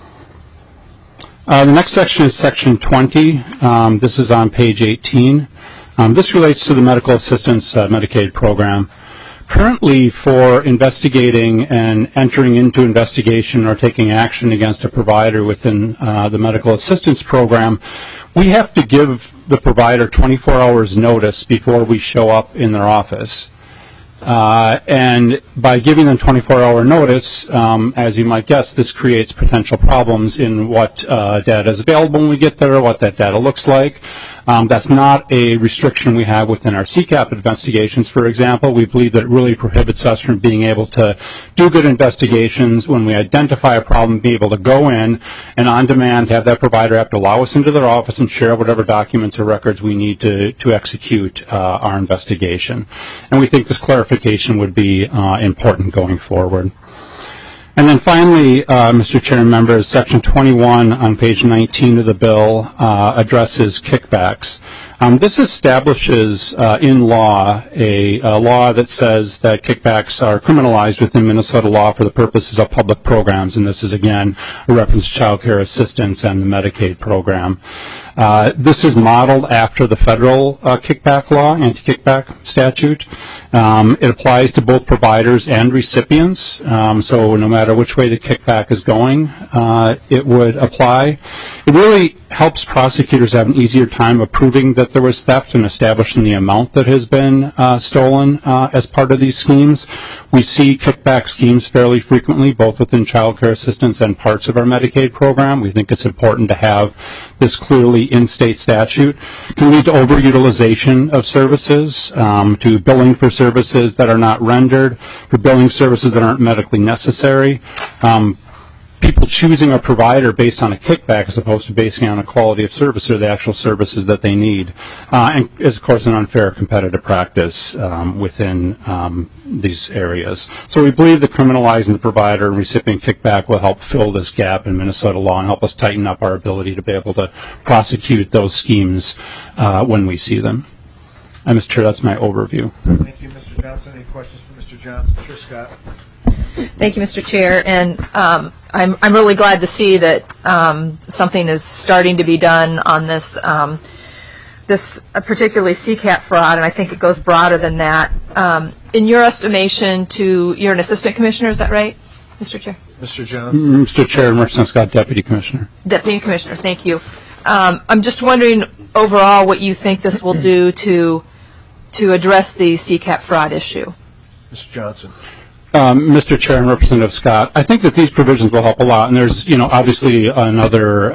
The next section is section 20. This is on page 18. This relates to the medical assistance Medicaid program. Currently, for investigating and entering into investigation or taking action against a provider within the medical assistance program, we have to give the provider 24 hours notice before we show up in their office. And by giving them 24-hour notice, as you might guess, this creates potential problems in what data is available when we get there, what that data looks like. That's not a restriction we have within our CCAP investigations, for example. We believe that it really prohibits us from being able to do good investigations when we identify a problem, be able to go in and on demand have that provider have to allow us into their office and share whatever documents or records we need to execute our investigation. And we think this clarification would be important going forward. And then finally, Mr. Chair and members, Section 21 on page 19 of the bill addresses kickbacks. This establishes in law a law that says that kickbacks are criminalized within Minnesota law for the purposes of public programs, and this is again a reference to child care assistance and the Medicaid program. This is modeled after the federal kickback law, anti-kickback statute. It applies to both providers and recipients, so no matter which way the kickback is going, it would apply. It really helps prosecutors have an easier time of proving that there was theft and establishing the amount that has been stolen as part of these schemes. We see kickback schemes fairly frequently, both within child care assistance and parts of our Medicaid program. We think it's important to have this clearly in state statute. It can lead to overutilization of services, to billing for services that are not rendered, for billing services that aren't medically necessary. People choosing a provider based on a kickback as opposed to basing on a quality of service or the actual services that they need. And is, of course, an unfair competitive practice within these areas. So we believe that criminalizing the provider and recipient kickback will help fill this gap in Minnesota law and help us tighten up our ability to be able to prosecute those schemes when we see them. And Mr. Chair, that's my overview. Thank you, Mr. Johnson. Any questions for Mr. Johnson? Sure, Scott. Thank you, Mr. Chair. And I'm really glad to see that something is starting to be done on this particularly CCAP fraud, and I think it goes broader than that. In your estimation, you're an assistant commissioner, is that right, Mr. Chair? Mr. Johnson. Mr. Chair, Representative Scott, Deputy Commissioner. Deputy Commissioner, thank you. I'm just wondering overall what you think this will do to address the CCAP fraud issue. Mr. Johnson. Mr. Chair and Representative Scott, I think that these provisions will help a lot, and there's, obviously another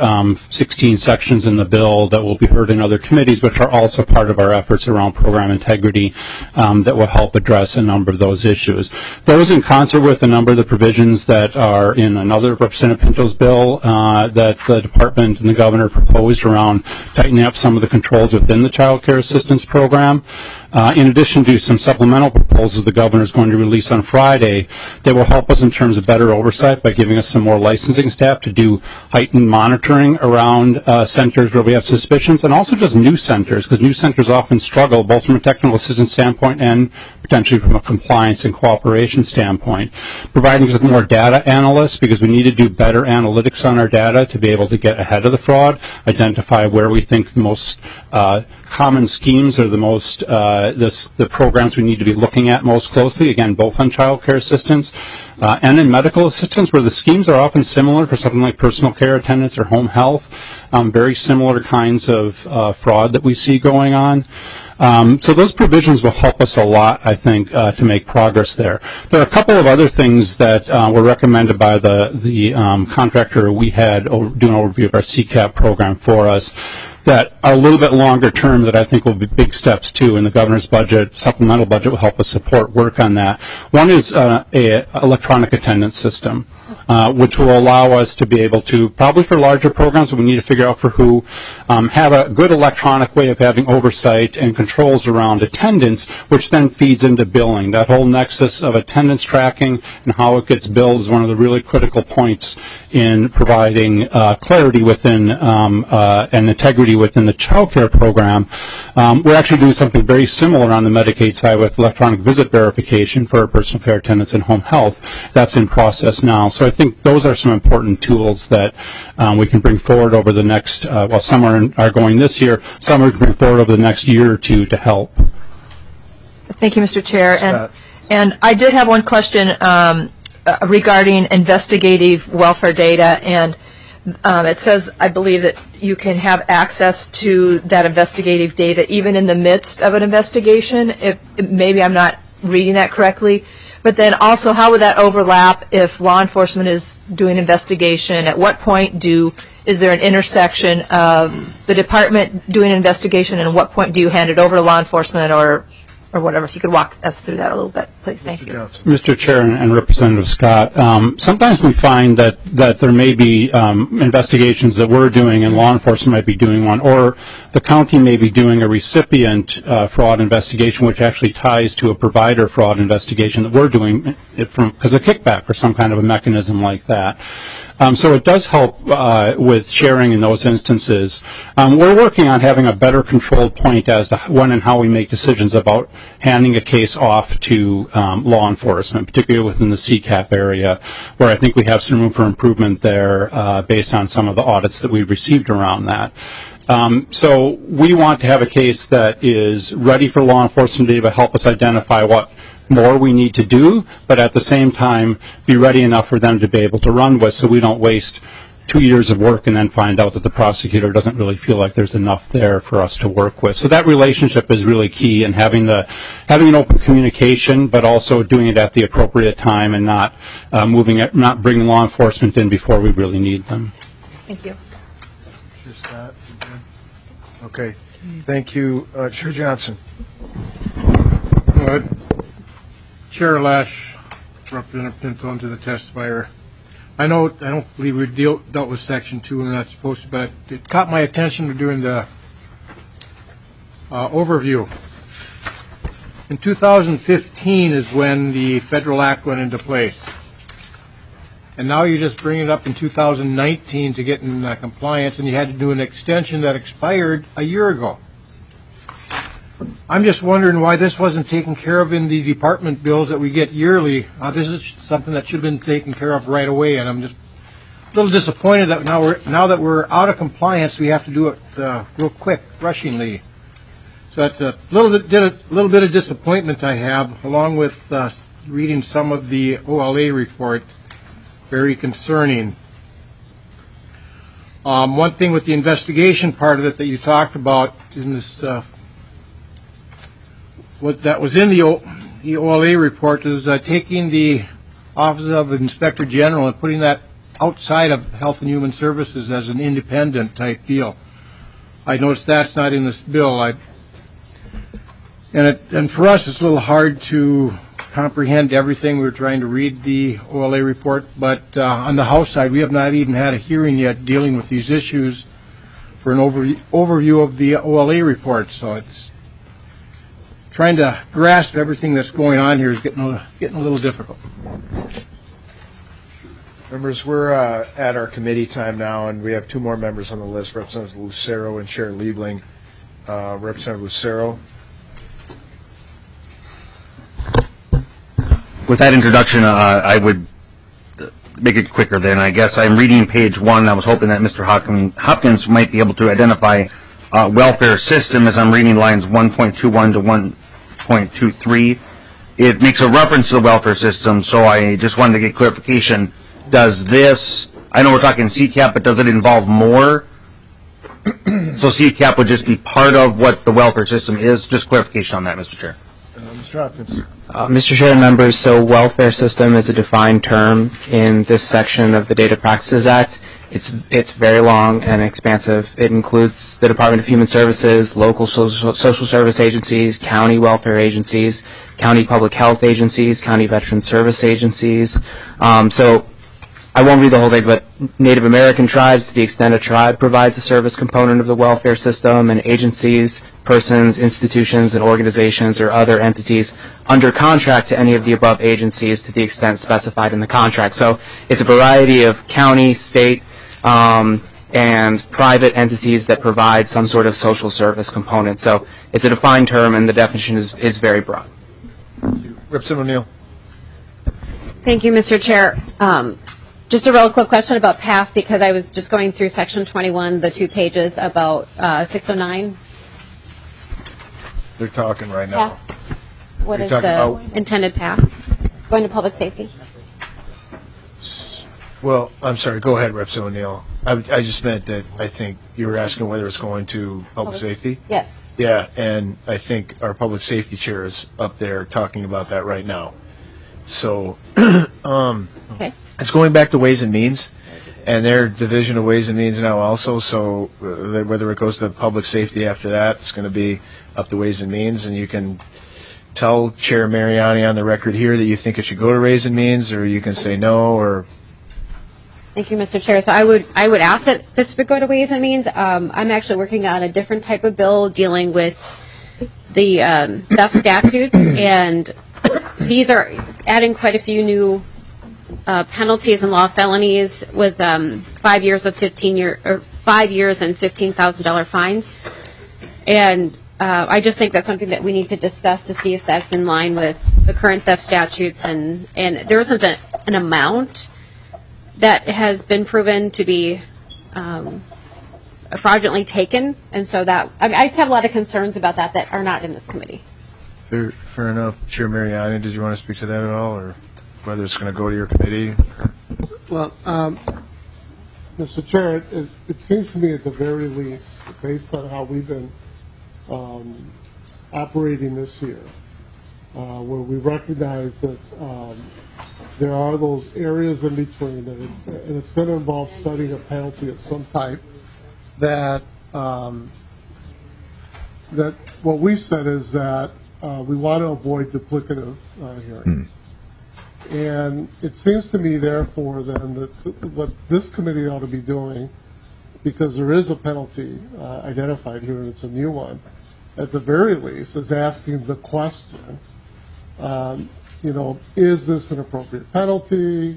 16 sections in the bill that will be heard in other committees, which are also part of our efforts around program integrity that will help address a number of those issues. Those in concert with a number of the provisions that are in another Representative Pinto's bill that the department and the governor proposed around tightening up some of the controls within the child care assistance program. In addition to some supplemental proposals the governor is going to release on Friday, they will help us in terms of better oversight by giving us some more licensing staff to do heightened monitoring around centers where we have suspicions, and also just new centers, because new centers often struggle both from a technical assistance standpoint and potentially from a compliance and cooperation standpoint. Providing us with more data analysts, because we need to do better analytics on our data to be able to get ahead of the fraud, identify where we think the most common schemes are the most the programs we need to be looking at most closely, again, both on child care assistance and in medical assistance, where the schemes are often similar for something like personal care attendants or home health, very similar kinds of fraud that we see going on. So those provisions will help us a lot, I think, to make progress there. There are a couple of other things that were recommended by the contractor we had do an overview of our CCAP program for us that are a little bit longer term that I think will be big steps too, and the governor's budget, supplemental budget, will help us support work on that. One is a electronic attendance system, which will allow us to be able to, probably for larger programs, we need to figure out for who, have a good electronic way of having oversight and controls around attendance, which then feeds into billing. That whole nexus of attendance tracking and how it gets billed is one of the really critical points in providing clarity within and integrity within the child care program. We're actually doing something very similar on the Medicaid side with electronic visit verification for personal care attendants and home health. That's in process now. So I think those are some important tools that we can bring forward over the next, some are going this year, some we can bring forward over the next year or two to help. Thank you, Mr. Chair. And I did have one question regarding investigative welfare data, and it says, I believe, that you can have access to that investigative data even in the midst of an investigation. Maybe I'm not reading that correctly. But then also, how would that overlap if law enforcement is doing investigation? At what point is there an intersection of the department doing an investigation, and at what point do you hand it over to law enforcement or whatever? If you could walk us through that a little bit, please. Thank you. Mr. Chair and Representative Scott, sometimes we find that there may be investigations that we're doing and law enforcement might be doing one, or the county may be doing a recipient fraud investigation, which actually ties to a provider fraud investigation that we're doing because of kickback or some kind of a mechanism like that. So it does help with sharing in those instances. We're working on having a better controlled point as to when and how we make decisions about handing a case off to law enforcement, particularly within the CCAP area, where I think we have some room for improvement there based on some of the audits that we've received around that. So we want to have a case that is ready for law enforcement to help us identify what more we need to do, but at the same time be ready enough for them to be able to run with, so we don't waste 2 years of work and then find out that the prosecutor doesn't really feel like there's enough there for us to work with. So that relationship is really key, and having an open communication, but also doing it at the appropriate time and not bringing law enforcement in before we really need them. Thank you. Okay. Thank you. Chair Johnson. Chair Lash, Representative Pinto, and to the testifier. I don't believe we dealt with Section 2 and we're not supposed to, but it caught my attention during the overview. In 2015 is when the federal act went into place. And now you just bring it up in 2019 to get in compliance, and you had to do an extension that expired a year ago. I'm just wondering why this wasn't taken care of in the department bills that we get yearly. This is something that should have been taken care of right away, and I'm just a little disappointed that now that we're out of compliance, we have to do it real quick, rushingly. So that's a little bit of disappointment I have, along with reading some of the OLA report. Very concerning. One thing with the investigation part of it that you talked about in this, what that was in the OLA report is taking the Office of Inspector General and putting that outside of Health and Human Services as an independent type deal. I noticed that's not in this bill. And for us, it's a little hard to comprehend everything. We're trying to read the OLA report, but on the House side, we have not even had a hearing yet dealing with these issues for an overview of the OLA report. So it's trying to grasp everything that's going on here is getting a little difficult. Members, we're at our committee time now, and we have two more members on the list, Representative Lucero and Chair Liebling. Representative Lucero. With that introduction, I would make it quicker then. I guess I'm reading page 1. I was hoping that Mr. Hopkins might be able to identify welfare system as I'm reading lines 1.21 to 1.23. It makes a reference to the welfare system, so I just wanted to get clarification. Does this, I know we're talking CCAP, but does it involve more? So CCAP would just be part of what the welfare system is? Just clarification on that, Mr. Chair. Mr. Hopkins. Mr. Chair and members, so welfare system is a defined term in this section of the Data Practices Act. It's very long and expansive. It includes the Department of Human Services, local social service agencies, county welfare agencies, county public health agencies, county veteran service agencies. So I won't read the whole thing, but Native American tribes, to the extent a tribe provides a service component of the welfare system, and agencies, persons, institutions, and organizations or other entities under contract to any of the above agencies to the extent specified in the contract. So it's a variety of county, state, and private entities that provide some sort of social service component. So it's a defined term, and the definition is very broad. Representative O'Neill. Thank you, Mr. Chair. Just a real quick question about PAF, because I was just going through section 21, the 2 pages about 609. They're talking right now. What is the intended path? Going to public safety? Well, I'm sorry. Go ahead, Representative O'Neill. I just meant that I think you were asking whether it's going to public safety. Yes. Yeah, and I think our public safety chair is up there talking about that right now. So, okay. It's going back to Ways and Means, and their division of Ways and Means now also. So whether it goes to public safety after that, it's going to be up to Ways and Means, and you can tell Chair Mariani on the record here that you think it should go to Ways and Means, or you can say no, or. Thank you, Mr. Chair. So I would ask that this would go to Ways and Means. I'm actually working on a different type of bill dealing with the theft statutes, and these are adding quite a few new penalties and law felonies with 5 years and $15,000 fines. And I just think that's something that we need to discuss to see if that's in line with the current theft statutes. And there isn't an amount that has been proven to be fraudulently taken. And so I just have a lot of concerns about that are not in this committee. Fair enough. Chair Mariani, did you want to speak to that at all, or whether it's going to go to your committee? Well, Mr. Chair, it seems to me at the very least, based on how we've been operating this year, where we recognize that there are those areas in between, and it's going to involve setting a penalty of some type, that what we said is that we want to avoid duplicative hearings. And it seems to me, therefore, then that what this committee ought to be doing, because there is a penalty identified here, and it's a new one, at the very least, is asking the question, is this an appropriate penalty?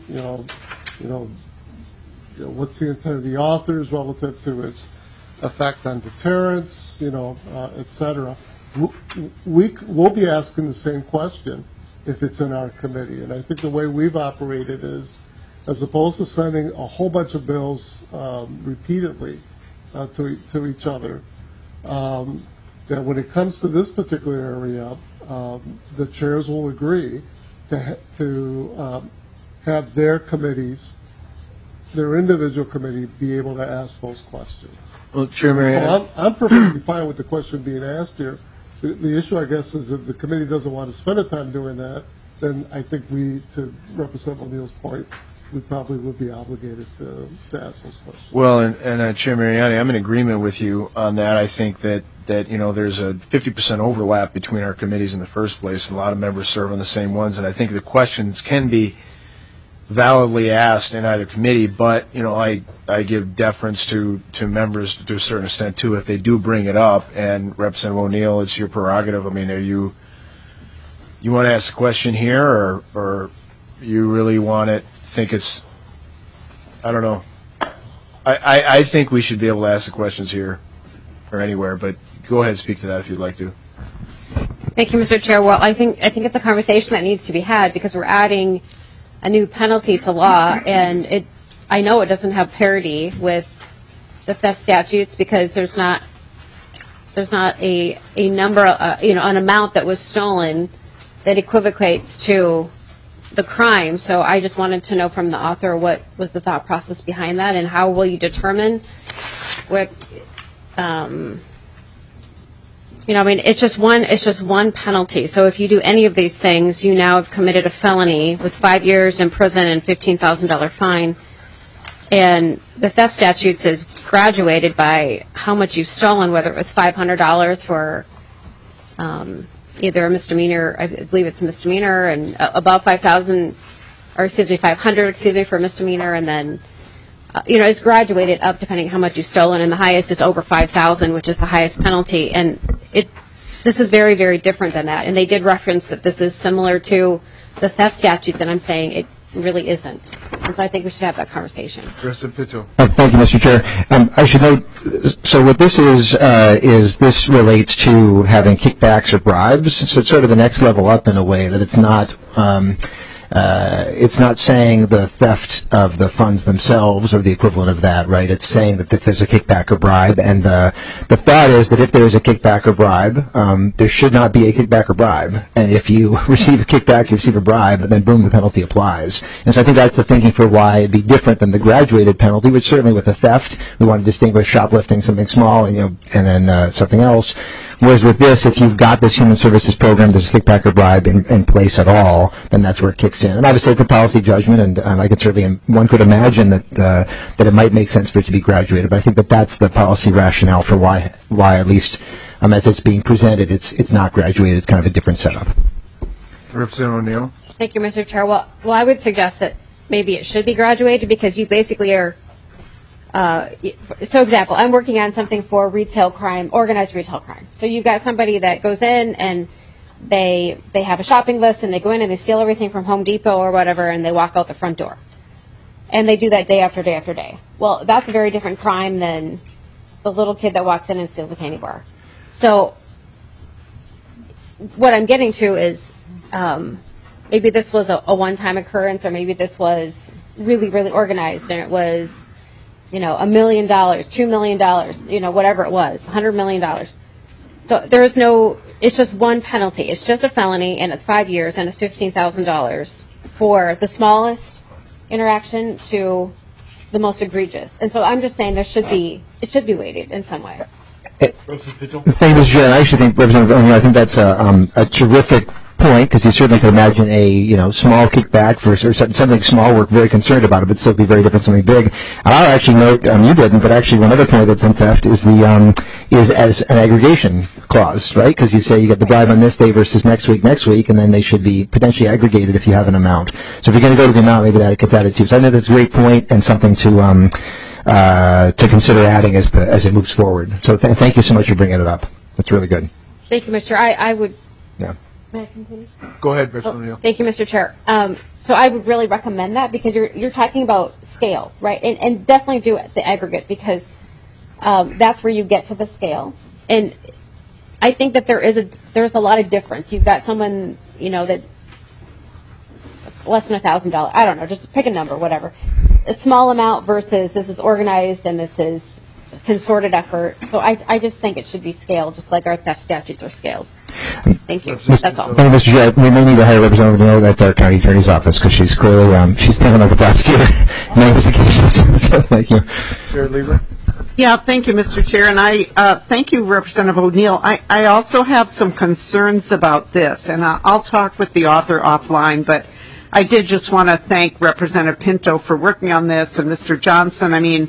What's the intent of the authors relative to its effect on deterrence? Et cetera. we'll be asking the same question if it's in our committee. And I think the way we've operated is, as opposed to sending a whole bunch of bills repeatedly to each other, that when it comes to this particular area, the chairs will agree to have their committees, their individual committee, be able to ask those questions. Well, Chairman, so I'm perfectly fine with the question being asked here. The issue, I guess, is if the committee doesn't want to spend the time doing that, then I think we, to Representative O'Neill's point, we probably would be obligated to ask those questions. Well, and Chair Mariani, I'm in agreement with you on that. I think that there's a 50% overlap between our committees in the first place, and a lot of members serve on the same ones, and I think the questions can be validly asked in either committee, but I give deference to members to a certain extent too if they do bring it up. And Representative O'Neill, it's your prerogative. I mean, you want to ask the question here, or you really want it? Think it's, I don't know. I think we should be able to ask the questions here or anywhere, but go ahead and speak to that if you'd like to. Thank you, Mr. Chair. Well, I think it's a conversation that needs to be had because we're adding a new penalty to law, and I know it doesn't have parity with the theft statutes because there's not a number, an amount that was stolen that equivocates to the crime. So I just wanted to know from the author what was the thought process behind that, and how will you determine what, it's just one penalty. So if you do any of these things, you now have committed a felony with 5 years in prison and $15,000 fine. And the theft statutes is graduated by how much you've stolen, whether it was $500 for either a misdemeanor, I believe it's a misdemeanor, and above $500 for a misdemeanor, and then it's graduated up depending on how much you've stolen, and the highest is over $5,000, which is the highest penalty. And this is very, very different than that. And they did reference that this is similar to the theft statutes, and I'm saying it really isn't. And so I think we should have that conversation. Thank you, Mr. Chair. I should note, so what this is this relates to having kickbacks or bribes. So it's sort of the next level up in a way that it's not saying the theft of the funds themselves or the equivalent of that, right? It's saying that there's a kickback or bribe, and the thought is that if there is a kickback or bribe, there should not be a kickback or bribe. And if you receive a kickback, you receive a bribe, then boom, the penalty applies. And so I think that's the thinking for why it'd be different than the graduated penalty, which certainly with a theft, we want to distinguish shoplifting, something small, and then something else. Whereas with this, if you've got this human services program, there's a kickback or bribe in place at all, then that's where it kicks in. And obviously, it's a policy judgment, and I could certainly, one could imagine that it might make sense for it to be graduated. But I think that that's the policy rationale for why at least as it's being presented, it's not graduated. It's kind of a different setup. Representative O'Neill. Thank you, Mr. Chair. Well, I would suggest that maybe it should be graduated because you basically are. So example, I'm working on something for retail crime, organized retail crime. So you've got somebody that goes in and they have a shopping list and they go in and they steal everything from Home Depot or whatever and they walk out the front door. And they do that day after day after day. Well, that's a very different crime than the little kid that walks in and steals a candy bar. So what I'm getting to is maybe this was a one-time occurrence, or maybe this was really, really organized and it was $1 million, $2 million, whatever it was, $100 million. So there is it's just one penalty. It's just a felony, and it's 5 years, and it's $15,000 for the smallest interaction to the most egregious. And so I'm just saying it should be weighted in some way. Thank you, Mr. Chair. I actually think, Representative O'Neill, I think that's a terrific point, because you certainly could imagine a small kickback for something small. We're very concerned about it, but still be very different something big. And I'll actually note, you didn't, but actually one other point that's in theft is is as an aggregation clause, right? Because you say you get the bribe on this day versus next week, and then they should be potentially aggregated if you have an amount. So if you're going to go to the amount, maybe that gets added too. So I think that's a great point and something to consider adding as it moves forward. So thank you so much for bringing it up. That's really good. Thank you, Mr. I would. Yeah. May I continue? Go ahead, Representative O'Neill. Thank you, Mr. Chair. So I would really recommend that because you're talking about scale, right? And definitely do it, the aggregate, because that's where you get to the scale. And I think that there's a lot of difference. You've got someone, that less than $1,000. I don't know, just pick a number, whatever. A small amount versus this is organized and this is concerted effort. So I just think it should be scaled, just like our theft statutes are scaled. Thank you. That's all. Thank you, Mr. Chair. We may need to hire Representative O'Neill at our county attorney's office because she's clearly she's standing like a prosecutor in those occasions. So thank you. Chair Lieber. Yeah, thank you, Mr. Chair, and I thank you, Representative O'Neill. I also have some concerns about this, and I'll talk with the author offline, but I did just want to thank Representative Pinto for working on this, and Mr. Johnson. I mean,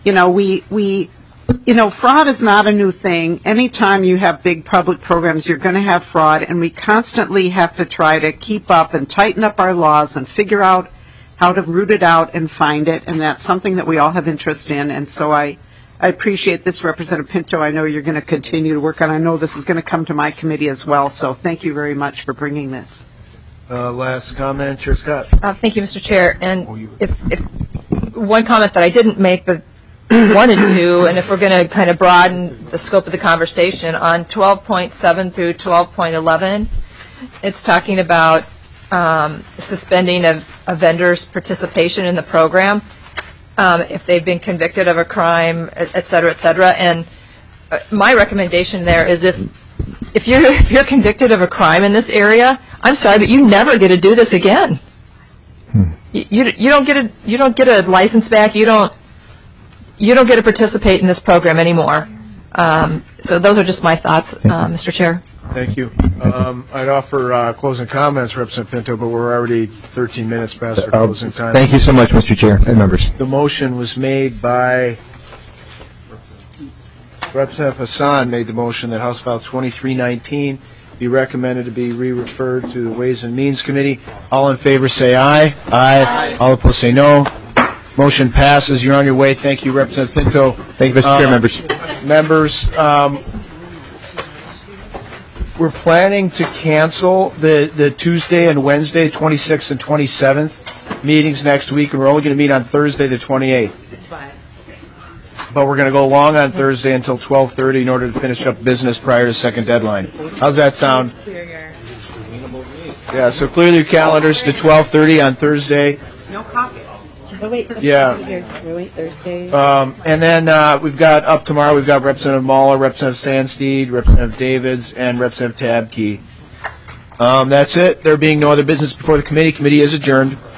fraud is not a new thing. Anytime you have big public programs, you're going to have fraud, and we constantly have to try to keep up and tighten up our laws and figure out how to root it out and find it, and that's something that we all have interest in, and so I appreciate this, Representative Pinto. I know you're going to continue to work on it. I know this is going to come to my committee as well, so thank you very much for bringing this. Last comment, Chair Scott. Thank you, Mr. Chair. And if one comment that I didn't make but wanted to, and if we're going to kind of broaden the scope of the conversation, on 12.7 through 12.11, it's talking about suspending a vendor's participation in the program if they've been convicted of a crime, et cetera, and my recommendation there is if you're convicted of a crime in this area, I'm sorry, but you never get to do this again. You don't get a license back. You don't get to participate in this program anymore. So those are just my thoughts, Mr. Chair. Thank you. I'd offer closing comments, Representative Pinto, but we're already 13 minutes past our closing time. Thank you so much, Mr. Chair and members. The motion was made by Representative Hassan made the motion that House File 2319 be recommended to be re-referred to the Ways and Means Committee. All in favor say aye. Aye. All opposed say no. Motion passes. You're on your way. Thank you, Representative Pinto. Thank you, Mr. Chair, members. Members, we're planning to cancel the Tuesday and Wednesday, 26th and 27th meetings next week, and we're only going to meet on Thursday, the 28th. But we're going to go long on Thursday until 12:30 in order to finish up business prior to second deadline. How's that sound? Yeah, so clear your calendars to 12:30 on Thursday. No caucus. Yeah. Thursday. And then we've got up tomorrow, we've got Representative Mahler, Representative Sandsteed, Representative Davids, and Representative Tabke. That's it. There being no other business before the committee. Committee is adjourned.